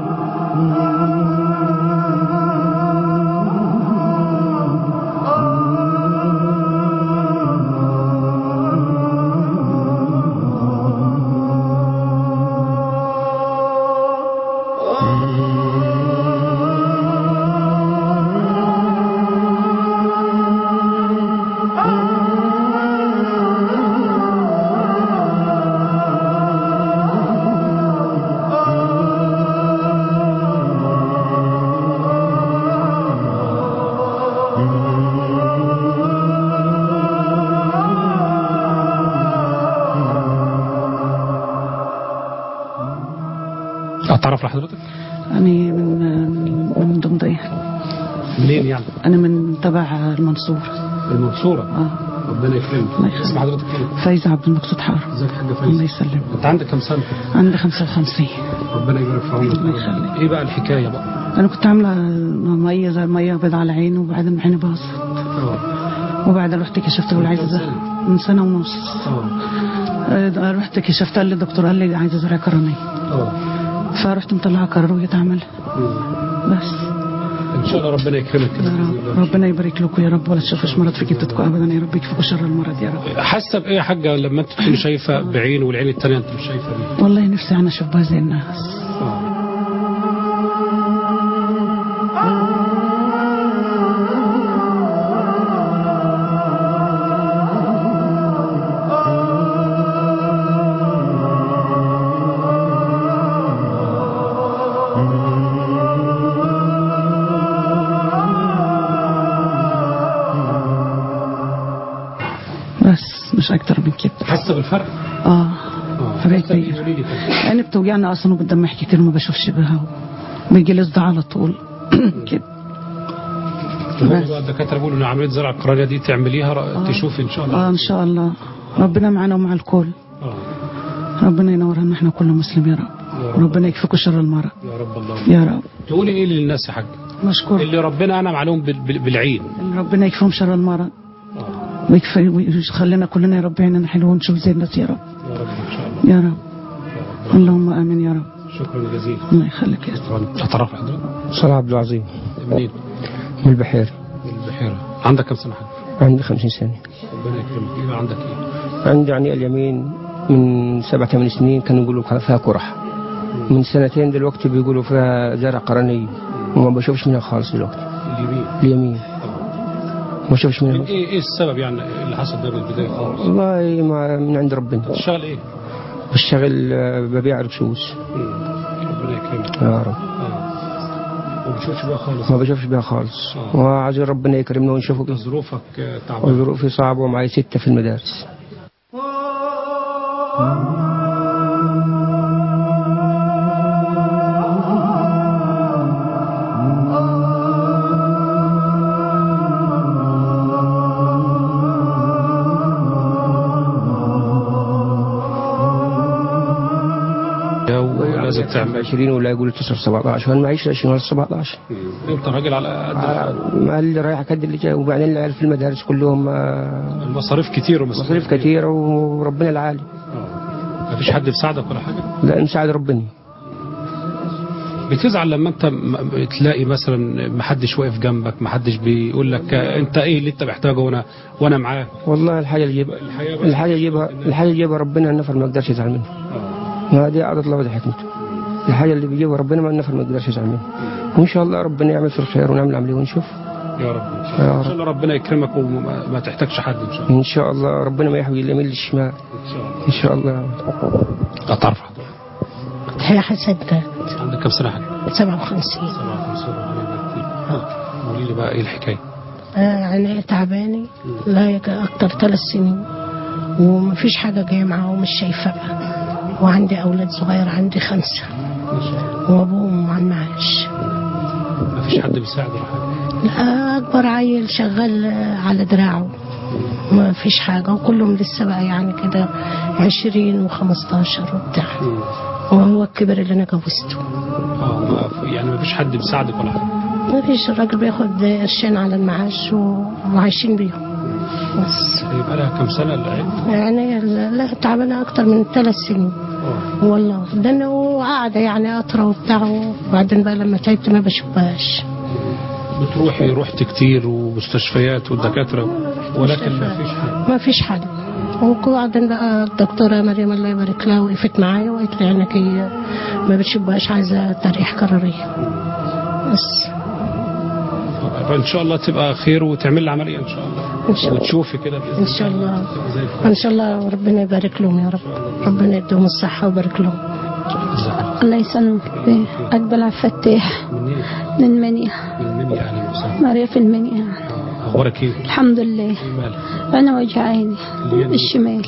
اتعرف لحضرتك؟ أنا من دمضية. منين يعني؟ أنا من تبع المنصورة. المنصورة؟ ربنا يكرمك. اسم حضرتك ايه؟ فايزة عبد المقصود حار. ازيك يا حاجة فايزة؟ الله يسلمك. انت عندك كم سنة؟ عندي 55. ربنا يبارك في عمرك. الله يخليك. ايه بقى الحكاية بقى؟ انا كنت عامله ميه زي الميه بيض على عيني، وبعدين عيني باظت، وبعدين رحت كشفت له عايزه من سنه ونص. رحت كشفت لي الدكتور قال لي عايزه زرع قرنيه. فرحت مطلعه قرار ويتعمل بس. ان شاء الله ربنا يكرمك كده. ربنا يبارك لكم يا رب، ولا تشوفوش مرض في جدتكم ابدا يا رب، يكفيكم شر المرض يا رب. حاسه بايه يا حاجه لما انت تكوني شايفه بعين والعين الثانيه انت مش شايفه بيه؟ والله نفسي انا اشوف بها زي الناس. بس مش اكتر من كده. حاسه بالفرق؟ فرق كبير. عيني بتوجعني اصلا وبتدمع كتير وما بشوفش بها، وبيجي لي صداع على طول كده. بقى الدكاتره بيقولوا ان عمليه زرع القرنيه دي تعمليها تشوفي ان شاء الله. ان شاء الله ربنا معانا ومع الكل. ربنا ينورها ان احنا كل مسلم يا رب. ربنا يكفيكم شر المرض يا رب. الله يا رب. تقولي ايه للناس يا حاج؟ مشكور. اللي ربنا انعم عليهم بالعين، ربنا يكفيهم شر المرض ويكفي ويخلينا كلنا يا رب عيننا حلوه ونشوف زي الناس يا رب. يا رب ان شاء الله. يا رب. اللهم امين يا رب. شكرا جزيلا. الله يخليك يا سيدي. تتعرف حضرتك؟ صلاح عبد العظيم. منين؟ من البحيرة. من البحيرة. عندك كم سنة حاج؟ عندي 50 سنة. ربنا يكرمك. يبقى عندك ايه؟ عندي يعني اليمين من 7-8 سنين كانوا يقولوا فيها قرح. من سنتين دلوقتي بيقولوا فيها زرع قرنية وما بشوفش منها خالص دلوقتي. اليمين ما بشوفش منها. ايه السبب يعني اللي حصل ده من البداية خالص؟ والله من عند ربنا. بتشتغل ايه؟ بشتغل ببيع رشوش. ربنا يكرمك يا رب. ما بشوفش بيها خالص. ما بشوفش بيها خالص. وعايزين ربنا يكرمنا ونشوفه. ظروفك تعبانة؟ ظروفي صعبة ومعي 6 في المدارس. لازم تعمل 20 ولا يقول 19-17 وانا معيش 20 ولا 17. انت راجل على قد ما اللي رايح قد اللي جاي، وبعدين العيال في المدارس كلهم المصاريف كتير مصاريف كتير وربنا العالي. مفيش حد بيساعدك ولا حاجه؟ لا نساعد ربنا. بتزعل لما انت تلاقي مثلا محدش واقف جنبك، محدش بيقول لك انت ايه اللي انت محتاجه وانا معاك؟ والله الحاجه اللي يجيبها ربنا النفر ما يقدرش يزعل منه. ما دي عادة الله ودي حكمته. الحاجه اللي بيجيبها ربنا ما النفر ما يقدرش يزعل منه. وان شاء الله ربنا يعمل في الخير ونعمل عمليه ونشوف. يا رب ان شاء الله ربنا يكرمك وما تحتاجش حد ان شاء الله. ان شاء الله ربنا ما يحوي اليمين للشمال ان شاء الله. هتعرف حضرتك؟ هي حسدت. عندك كم سنه حاجه؟ 57. قولي لي بقى ايه الحكايه؟ يعني تعباني لا اكتر 3 سنين ومفيش حاجه جايه معاها ومش شايفه بقى، وعندي اولاد صغير، عندي 5 وابوهم عن معاش. مفيش حد بيساعد ولا حاجه؟ لا اكبر عيل شغال على دراعه، ما فيش حاجه، وكلهم لسه بقى يعني كده 20 و15 وبتاع، وهو الكبر اللي انا جوزته. يعني ما فيش حد بيساعدك ولا حاجه؟ ما فيش، الراجل بياخد قرشين على المعاش وعايشين بيهم بس. يبقى لها كم سنه العيب؟ يعني لا تعبانه اكتر من 3 سنين. والله ده انه قاعده يعني قطره وبتاع، وبعدين بقى لما تعبت ما بشوفهاش. رحت كتير ومستشفيات والدكاتره ولكن ما فيش حد. ما فيش حد. وبعدين بقى الدكتوره مريم الله يبارك لها وقفت معايا وقالت لي انك ما بتشوفهاش، عايزه تريح قراريه بس. ان شاء الله تبقى خير وتعمل لي عمليه ان شاء الله. ان شاء الله وتشوفي كده باذن الله. ان شاء الله ان شاء الله، وربنا يبارك لهم يا رب، ربنا يديهم الصحه ويبارك لهم. الله يسلمك. اقبل عبد الفتاح من المنيا. ماريا في المنيا. اخبارك ايه؟ الحمد لله. انا وجع عيني الشمال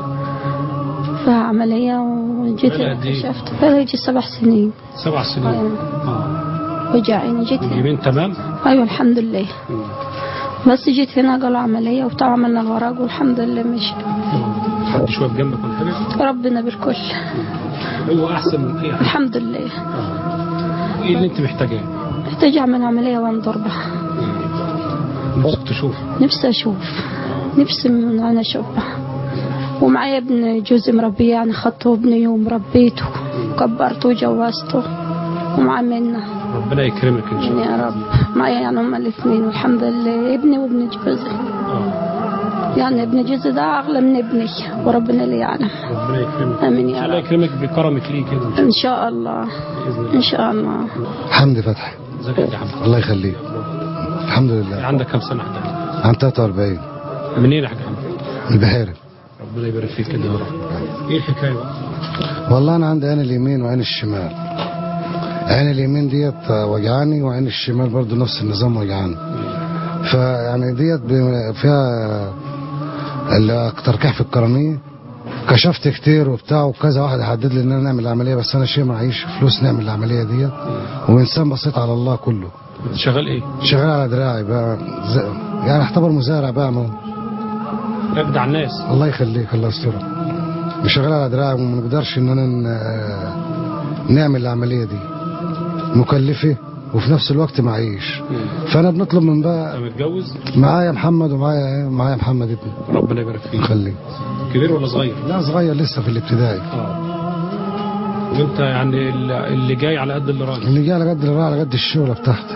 فعمليه وجيت اكتشفت فيجي 7 سنين. 7 سنين. وجع عيني جيت اليمين تمام؟ ايوه الحمد لله. بس جيت هنا قالوا عمليه وبتاع، عملنا الورق والحمد لله ماشي. حد شويه بجنبك ولا حاجه؟ ربنا بالكل. هو احسن من اي حاجه. الحمد لله. ايه اللي انت محتاجاه؟ محتاجة أعمل عملية وأنظر بها. نفسك تشوف؟ نفسي أشوف، نفسي من أنا أشوف بها. ومعايا ابن جوزي مربيه، يعني خدته ابني ومربيته وكبرته وجوزته ومعاه منه. ربنا يكرمك إن شاء الله يا رب. معايا يعني هما الاثنين والحمد لله، ابني وابن جوزي. يعني ابن جوزي ده أغلى من ابني وربنا اللي يعلم. ربنا يكرمك. آمين يا رب. الله يكرمك بكرمك ليه كده إن شاء الله. إن شاء الله. حمدي فتحي. ازيك يا حمدي؟ الله يخليك. الحمد لله. عندك كم سنة حضرتك؟ عن 43. منين يا حاج حمدي؟ البحيري. ربنا يبارك فيك كده يا رب. ايه الحكاية بقى؟ والله انا عندي عين اليمين وعين الشمال. عين اليمين ديت وجعاني وعين الشمال برضو نفس النظام وجعاني. فيعني ديت فيها تركيح في القرنية. كشفت كتير وبتاع وكذا واحد حدد لي ان انا نعمل العمليه، بس انا شيء معيش فلوس نعمل العمليه ديت، وانسان بسيط على الله كله. شغال ايه؟ شغال على دراعي بقى، يعني اعتبر مزارع بقى. ابدع الناس. الله يخليك، الله يسترك. شغال على دراعي وما نقدرش ان انا نعمل العمليه دي، مكلفه وفي نفس الوقت معيش. فانا بنطلب من بقى. انت متجوز؟ معايا محمد ومعايا محمد ابني. ربنا يبارك فيك. يخليك. كبير ولا صغير؟ لا صغير لسه في الابتدائي. وانت يعني اللي جاي على قد اللي رايح؟ اللي جاي على قد اللي رايح، على قد الشغله بتاعتي.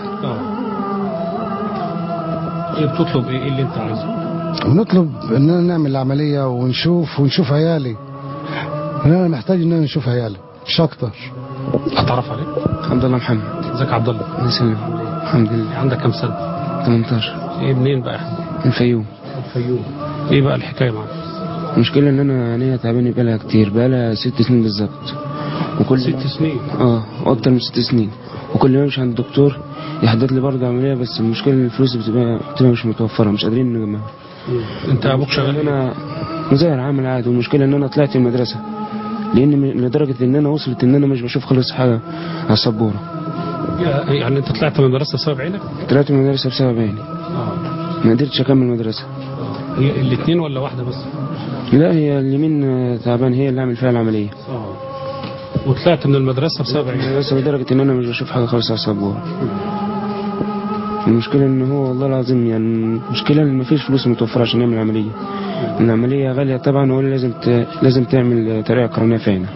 ايه بتطلب ايه اللي انت عايزه؟ بنطلب اننا نعمل العمليه ونشوف عيالي. انا محتاج ان انا نشوف عيالي مش اكتر. اتعرف عليك؟ عبد الله محمد. ازيك يا عبد الله؟ الحمد لله. عندك كم سنه؟ 18. ايه منين بقى يا احمد؟ الفيوم. ايه بقى الحكايه معاك؟ المشكله ان انا عينيا تعبانه بقالها كتير، بقالها 6 سنين بالظبط. وكل 6 سنين؟ اكتر من 6 سنين. وكل ما امشي عند الدكتور يحدد لي برضه عمليه، بس المشكله ان الفلوس بتبقى مش متوفره، مش قادرين نجمعها. انت ابوك شغال؟ انا مزارع عامل عادي. والمشكله ان انا طلعت المدرسه، لان لدرجه ان انا وصلت ان انا مش بشوف خالص حاجه على السبوره. يعني انت طلعت من المدرسه بسبب عينك؟ طلعت من المدرسه بسبب عيني. ما قدرتش اكمل المدرسه. هي الاثنين ولا واحده بس؟ لا هي اليمين تعبان، هي اللي عامل فيها العمليه. وطلعت من المدرسه بسبب عينك؟ المدرسه لدرجه ان انا مش بشوف حاجه خالص على السبوره. المشكله ان هو والله العظيم يعني المشكله ان مفيش فلوس متوفره عشان نعمل العمليه. العمليه غاليه طبعا، ولا لازم تعمل طريقه قرنيه في عينك.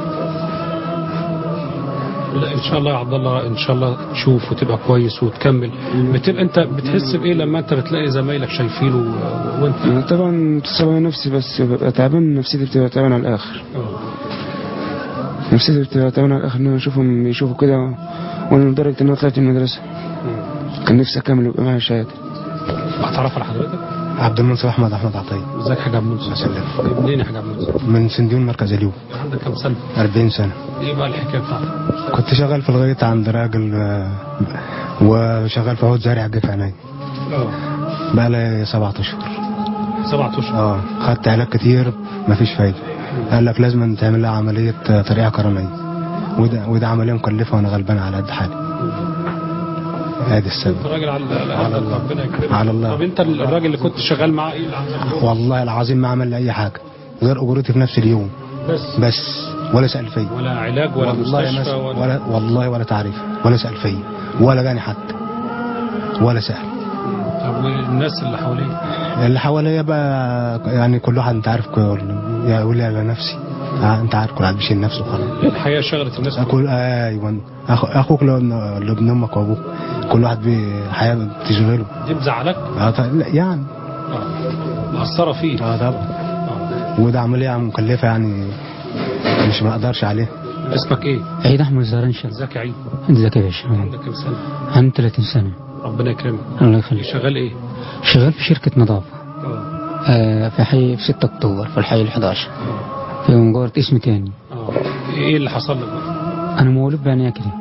لا ان شاء الله يا عبد الله، ان شاء الله تشوف وتبقى كويس وتكمل. بتبقى انت بتحس بايه لما انت بتلاقي زمايلك شايفينه وانت؟ طبعا تصاب نفسي، بس ببقى تعبان، نفسيتي بتبقى تعبانه على الاخر. نفسيتي بتبقى تعبانه على الاخر ان انا اشوفهم يشوفوا كده، وانا لدرجه ان انا طلعت من المدرسه. كان نفسي اكمل ويبقى معايا شهاده. اتعرف على حضرتك؟ عبد المنصف احمد عطيه. ازيك يا حاج عبد المنصف؟ منين يا حاج عبد المنصف؟ من سنديون مركز اليوم. عندك كم سنه؟ 40 سنه. ايه بقى الحكايه بتاعتك؟ كنت شغال في الغيط عند راجل، وشغال في عود زارع جه في عيني. بقى لي 7 اشهر. 7 اشهر؟ خدت علاج كتير مفيش فايده. قال لك لازم تعمل لها عمليه ترقيع قرنيه، وده عمليه مكلفه وانا غلبان على قد حالي. هذا السبب. انت راجل على الله، ربنا يكرمك. على الله. طب انت الراجل اللي كنت شغال معاه ايه اللي عمل؟ والله العظيم ما عمل لي اي حاجه غير اجرتي في نفس اليوم بس ولا سأل فيا، ولا علاج ولا مستشفى ولا تعريف، ولا سأل فيا ولا جاني حتى ولا سأل. طب والناس اللي حواليه بقى يعني كل واحد انت عارف يقول لي على نفسي، انت عارف كل واحد بيشيل نفسه خلاص. الحياه شغلت الناس ايوه. اخوك لو ابن امك وابوك كل واحد الحياه بتشغله. دي مزعلك؟ لا يعني مأثره فيه. طبعا. وده عمليه مكلفه يعني مش ما اقدرش عليها. اسمك ايه؟ عيد احمد زهران. ازيك يا عيد؟ ازيك يا باشا؟ عندك كم سنه؟ عندي 30 سنه. ربنا يكرمك. الله يخليك. شغال ايه؟ شغال في شركه نظافه. في 6 اكتوبر في الحي ال11 في مجاورة اسم تاني. ايه اللي حصل لك بقى؟ انا مولود بعينيا كده.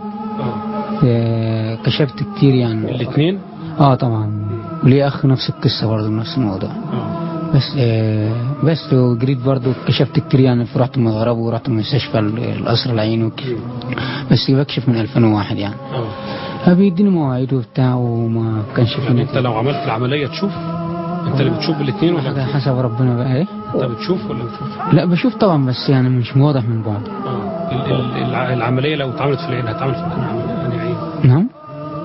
كشفت كتير يعني. الاثنين؟ طبعا. وليه اخ نفس القصه برضه نفس الموضوع. بس وجريت برضه كشفت كتير يعني، رحت المغرب ورحت المستشفى القصر العيني وكده. بس بكشف من 2001 يعني. بيديني مواعيد وبتاع وما كانش فيه. يعني انت لو عملت العمليه تشوف؟ انت اللي بتشوف بالاثنين ولا حسب ربنا بقى ايه؟ انت بتشوف ولا بتشوف؟ لا بشوف طبعا، بس يعني مش واضح من بعد. العمليه لو اتعملت في العين هتعمل في انهي عين؟ نعم؟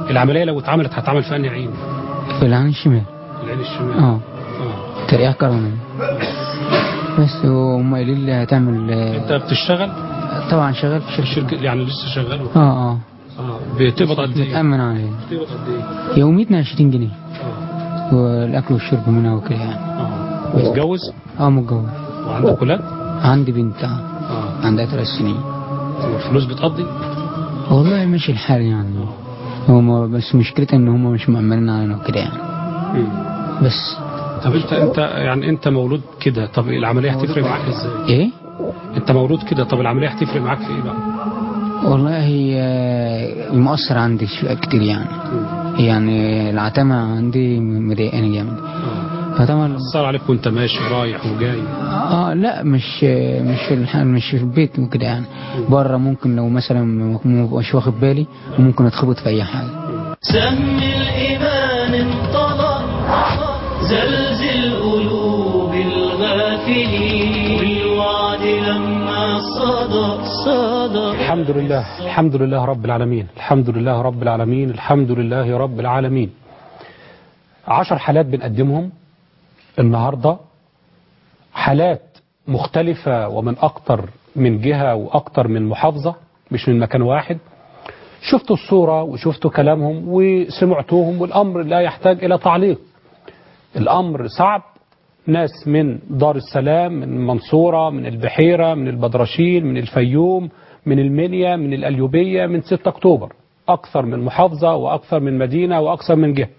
العمليه لو اتعملت هتعمل في انهي عين؟ في العين الشمال. العين الشمال. ترقيع كرامي. بس وهم قايلين لي هتعمل. انت بتشتغل؟ طبعا شغال في شركه يعني لسه شغال؟ بتقبض قد ايه؟ بتأمن عليه. بتقبض قد ايه؟ يوميتنا 20 جنيه. والاكل والشرب منها وكده يعني. متجوز؟ متجوز. وعندك ولاد؟ عندي بنت عندها 3 سنين. والفلوس بتقضي؟ والله ماشي الحال يعني. هم بس مشكلتها ان هم مش مأمنين علينا وكده يعني. بس. طب انت يعني انت مولود كده، طب العمليه هتفرق معاك ازاي؟ ايه؟ انت مولود كده، طب العمليه هتفرق معاك في ايه بقى؟ والله هي مؤثر عندي كتير يعني. يعني العتمة عندي مضايقاني جامد. فطبعا اثر عليك وانت ماشي رايح وجاي؟ لا مش في البيت وكده يعني. بره ممكن لو مثلا مش واخد بالي وممكن اتخبط في اي حاجه. سم الإيمان انطلق زلزل قلوب الغافلين بالوعد لما صدق. الحمد لله رب العالمين، الحمد لله رب العالمين، الحمد لله رب العالمين. 10 حالات بنقدمهم النهاردة، حالات مختلفة ومن أكتر من جهة وأكتر من محافظة، مش من مكان واحد. شفتوا الصورة وشفتوا كلامهم وسمعتوهم، والأمر لا يحتاج إلى تعليق. الأمر صعب. ناس من دار السلام، من المنصورة، من البحيرة، من البدرشين، من الفيوم، من المنيا، من الأليوبية، من 6 أكتوبر، أكثر من محافظة وأكثر من مدينة وأكثر من جهة.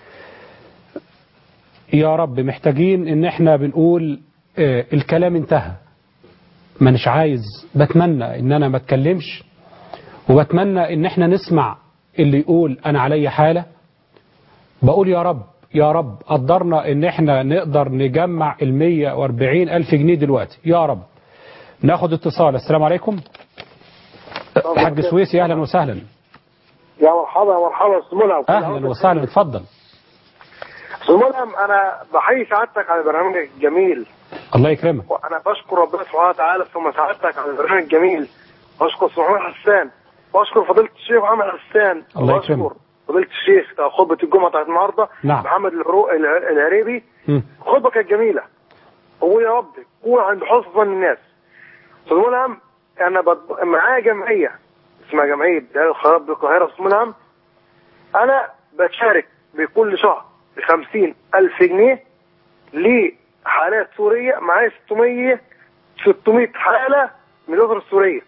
يا رب محتاجين ان احنا بنقول الكلام انتهى. مانيش عايز، بتمنى ان انا ما اتكلمش، وبتمنى ان احنا نسمع اللي يقول انا علي حالة. بقول يا رب قدرنا ان احنا نقدر نجمع 140,000 جنيه دلوقتي يا رب. ناخد اتصال. السلام عليكم. حاج سويسي، اهلا وسهلا. يا مرحبا استاذ ملهم. اهلا وسهلا، اتفضل. استاذ ملهم، انا بحيي سعادتك على برنامجك الجميل. الله يكرمك. وانا بشكر ربنا سبحانه وتعالى ثم سعادتك على البرنامج الجميل. بشكر محمد حسان، بشكر فضيلة الشيخ محمد حسان، الله يكرمك. بشكر فضيلة الشيخ خطبة الجمعة بتاعت النهارده. نعم. محمد العريبي. خطبة كانت جميلة. ويا رب تكون عند حسن ظن الناس. استاذ ملهم، انا معايا جمعية اسمها جمعية بداية الخيرات بالقاهرة. استاذ ملهم، انا بشارك بكل شهر ب50,000 جنيه لحالات سورية. معايا 600 حالة من الأسر السورية.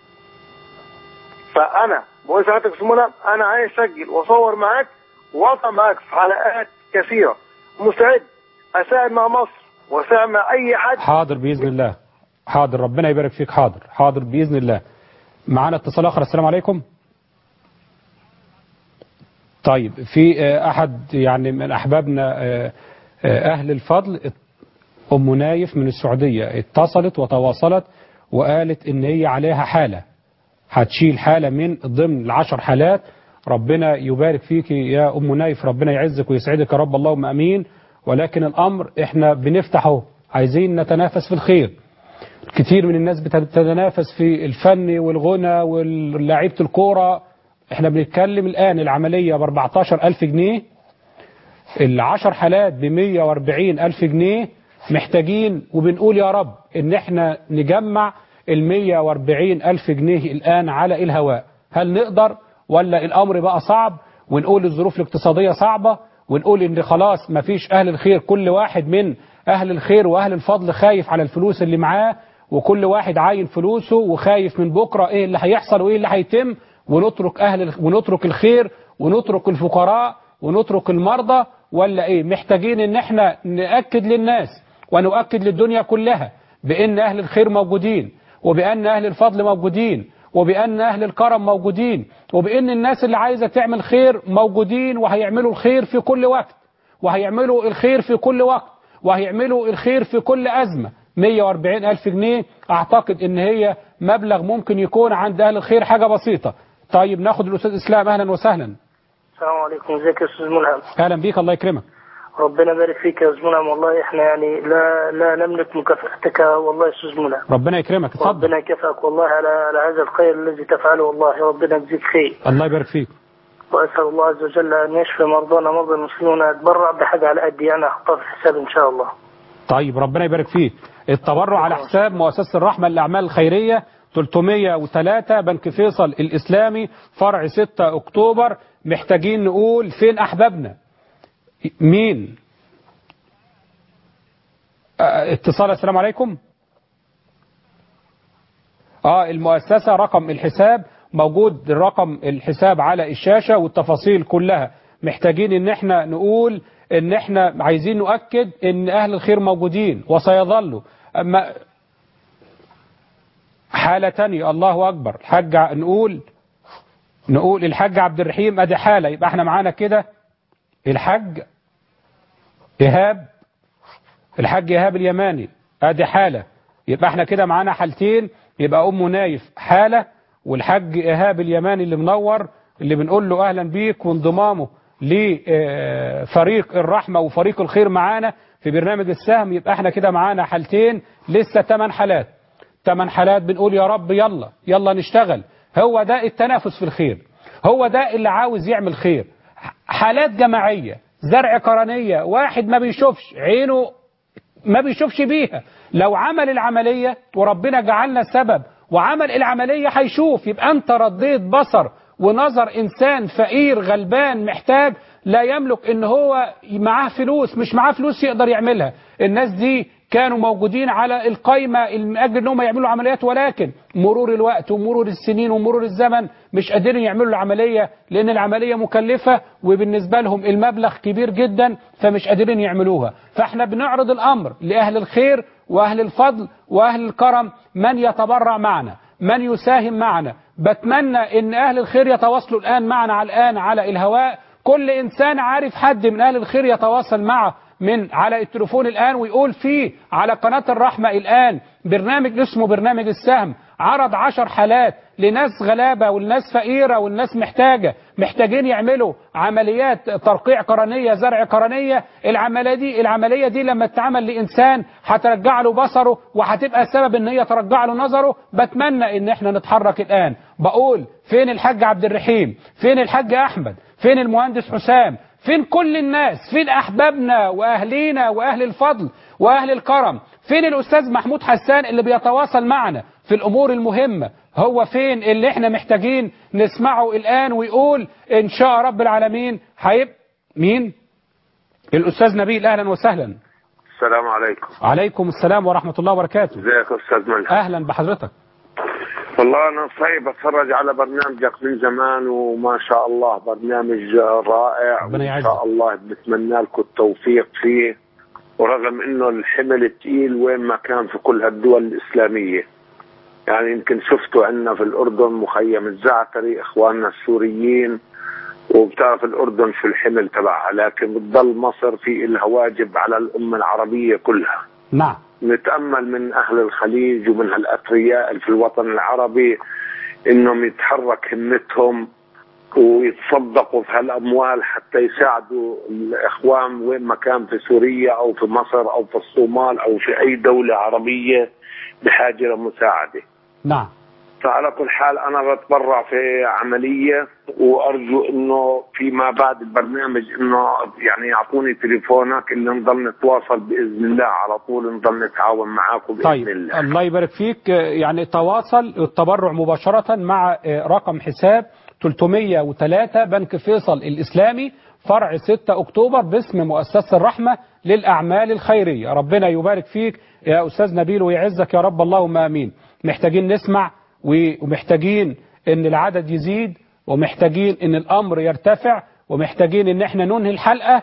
فأنا بقول ساعتك يا سمولة، أنا عايز أسجل وأصور معاك وأطلع معاك في حلقات كثيرة. مستعد أساعد مع مصر وأساعد مع أي حد. حاضر بإذن الله. حاضر، ربنا يبارك فيك. حاضر بإذن الله. معانا اتصال آخر. السلام عليكم. طيب، في أحد يعني من أحبابنا أهل الفضل، أم نايف من السعودية، اتصلت وتواصلت وقالت إن هي عليها حالة، هتشيل حالة من ضمن 10 حالات. ربنا يبارك فيك يا أم نايف، ربنا يعزك ويسعدك يا رب، اللهم أمين. ولكن الأمر إحنا بنفتحه، عايزين نتنافس في الخير. كتير من الناس بتتنافس في الفن والغنى واللاعيبة الكورة. احنا بنتكلم الآن العملية ب14,000 جنيه، 10 حالات ب140,000 جنيه. محتاجين وبنقول يا رب ان احنا نجمع 140,000 جنيه الآن على الهواء. هل نقدر ولا الأمر بقى صعب؟ ونقول الظروف الاقتصادية صعبة، ونقول ان خلاص مفيش أهل الخير. كل واحد من أهل الخير وأهل الفضل خايف على الفلوس اللي معاه، وكل واحد عاين فلوسه وخايف من بكرة ايه اللي هيحصل وايه اللي هيتم. ونترك الخير ونترك الفقراء ونترك المرضى، ولا ايه؟ محتاجين ان احنا نأكد للناس ونؤكد للدنيا كلها بان اهل الخير موجودين، وبان اهل الفضل موجودين، وبان اهل الكرم موجودين، وبان الناس اللي عايزة تعمل خير موجودين، وهيعملوا الخير في كل وقت، وهيعملوا الخير في كل وقت، وهيعملوا الخير في كل أزمة. 140,000 جنيه اعتقد ان هي مبلغ ممكن يكون عند اهل الخير حاجة بسيطة. طيب، ناخد الأستاذ إسلام. أهلا وسهلا. السلام عليكم. ازيك يا أستاذ ملهم؟ أهلا بيك، الله يكرمك. ربنا يبارك فيك يا أستاذ ملهم. والله إحنا يعني لا نملك مكافأتك والله يا أستاذ ملهم. ربنا يكرمك، اتفضل. ربنا يكافئك والله على هذا الخير الذي تفعله. والله ربنا يجزيك خير. الله يبارك فيك. وأسأل الله عز وجل أن يشفي مرضانا مرضى المسلمين، أتبرع بحاجة على قدي أنا أحطها في الحساب إن شاء الله. طيب ربنا يبارك فيك. التبرع على حساب مؤسسة الرحمة للأعمال الخيرية 303 بنك فيصل الإسلامي فرع 6 أكتوبر. محتاجين نقول فين أحبابنا؟ مين؟ اتصال. السلام عليكم. المؤسسة رقم الحساب موجود، الرقم الحساب على الشاشة والتفاصيل كلها. محتاجين ان احنا نقول ان احنا عايزين نؤكد ان اهل الخير موجودين وسيظلوا. اما حالة تانية، الله اكبر، الحاج نقول الحاج عبد الرحيم ادي حالة، يبقى احنا معانا كده الحاج إيهاب اليماني ادي حالة، يبقى احنا كده معانا حالتين، يبقى ام نايف حالة والحاج إيهاب اليماني اللي منور اللي بنقول له اهلا بيك وانضمامه لفريق الرحمة وفريق الخير معانا في برنامج السهم. يبقى احنا كده معانا حالتين، لسه 8 حالات بنقول يا رب يلا نشتغل. هو ده التنافس في الخير، هو ده اللي عاوز يعمل خير. حالات جماعية، زرع قرنية، واحد ما بيشوفش عينه ما بيشوفش بيها، لو عمل العملية وربنا جعلنا سبب وعمل العملية هيشوف. يبقى انت رديت بصر ونظر انسان فقير غلبان محتاج لا يملك ان هو معاه فلوس، مش معاه فلوس يقدر يعملها. الناس دي كانوا موجودين على القايمة من اجل انهم يعملوا عمليات، ولكن مرور الوقت ومرور السنين ومرور الزمن مش قادرين يعملوا العملية لان العملية مكلفة وبالنسبة لهم المبلغ كبير جدا فمش قادرين يعملوها. فاحنا بنعرض الامر لاهل الخير واهل الفضل واهل الكرم، من يتبرع معنا، من يساهم معنا. بتمنى ان اهل الخير يتواصلوا الان معنا على الهواء. كل انسان عارف حد من اهل الخير يتواصل معه من على التليفون الان ويقول فيه على قناة الرحمة الان برنامج اسمه برنامج السهم، عرض 10 حالات لناس غلابة والناس فقيرة والناس محتاجين يعملوا عمليات ترقيع قرنية، زرع قرنية. العملية دي لما تتعمل لإنسان هترجع له بصره وهتبقى سبب ان هي ترجع له نظره. بتمنى ان احنا نتحرك الان. بقول فين الحاج عبد الرحيم، فين الحاج احمد، فين المهندس حسام، فين كل الناس، فين احبابنا واهلينا واهل الفضل واهل الكرم، فين الاستاذ محمود حسان اللي بيتواصل معنا في الامور المهمة؟ هو فين اللي احنا محتاجين نسمعه الان ويقول ان شاء رب العالمين مين؟ الاستاذ نبيل. اهلا وسهلا. السلام عليكم. عليكم السلام ورحمة الله وبركاته. ازيك يا استاذ ملحم؟ اهلا بحضرتك. والله انا صحيح بتفرج على برنامجك من زمان وما شاء الله برنامج رائع وان شاء الله بنتمنى لكم التوفيق فيه، ورغم انه الحمل الثقيل وين ما كان في كل هالدول الاسلاميه. يعني يمكن شفتوا عندنا في الاردن مخيم الزعتري اخواننا السوريين، وبتعرف الاردن في الحمل تبعها، لكن بتضل مصر في لها واجب على الامه العربيه كلها. نعم. نتأمل من أهل الخليج ومن هالأثرياء في الوطن العربي إنهم يتحرك همتهم ويتصدقوا في هالأموال حتى يساعدوا الإخوان وين ما كان في سوريا أو في مصر أو في الصومال أو في أي دولة عربية بحاجة لمساعدة. نعم. فعلى كل حال أنا بتبرع في عملية، وأرجو إنه فيما بعد البرنامج إنه يعني يعطوني تليفونك اللي نضل نتواصل بإذن الله على طول، نضل نتعاون معاكم بإذن طيب. الله. الله يبارك فيك. يعني تواصل التبرع مباشرة مع رقم حساب 303 بنك فيصل الإسلامي فرع 6 أكتوبر باسم مؤسسة الرحمة للأعمال الخيرية. ربنا يبارك فيك يا أستاذ نبيل ويعزك يا رب، اللهم آمين. محتاجين نسمع ومحتاجين ان العدد يزيد، ومحتاجين ان الامر يرتفع، ومحتاجين ان احنا ننهي الحلقة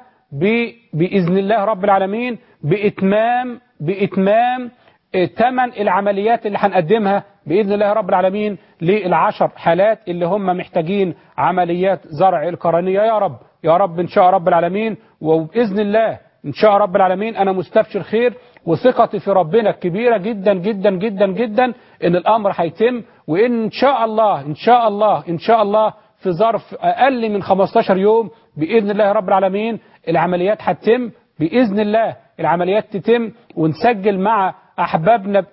بإذن الله رب العالمين بإتمام 8 العمليات اللي هنقدمها بإذن الله رب العالمين لل10 حالات اللي هم محتاجين عمليات زرع القرنية. يا رب إن شاء رب العالمين. وبإذن الله إن شاء رب العالمين أنا مستبشر خير، وثقتي في ربنا كبيرة جدا جدا جدا جدا إن الأمر هيتم، وإن شاء الله في ظرف أقل من 15 يوم بإذن الله رب العالمين العمليات هتتم بإذن الله. العمليات تتم ونسجل مع أحبابنا.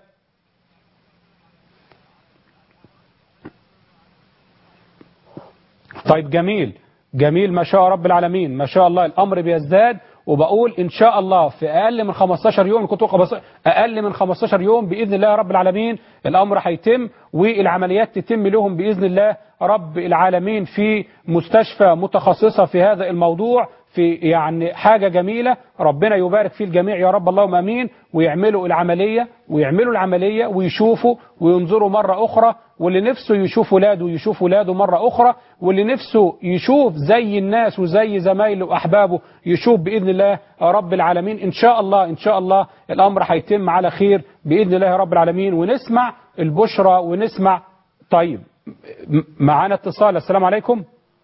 طيب جميل. جميل ما شاء رب العالمين، ما شاء الله الأمر بيزداد. وبقول إن شاء الله في أقل من 15 يوم، كنت أقل من 15 يوم بإذن الله رب العالمين الأمر هيتم والعمليات تتم لهم بإذن الله رب العالمين في مستشفى متخصصة في هذا الموضوع، في يعني حاجة جميلة. ربنا يبارك في الجميع يا رب اللهم امين. ويعملوا العملية ويشوفوا وينظروا مرة أخرى، واللي نفسه يشوف ولاده مرة أخرى، واللي نفسه يشوف زي الناس وزي زمايله وأحبابه يشوف بإذن الله رب العالمين. إن شاء الله الأمر هيتم على خير بإذن الله رب العالمين. ونسمع البشرى ونسمع. طيب معانا اتصال. السلام عليكم.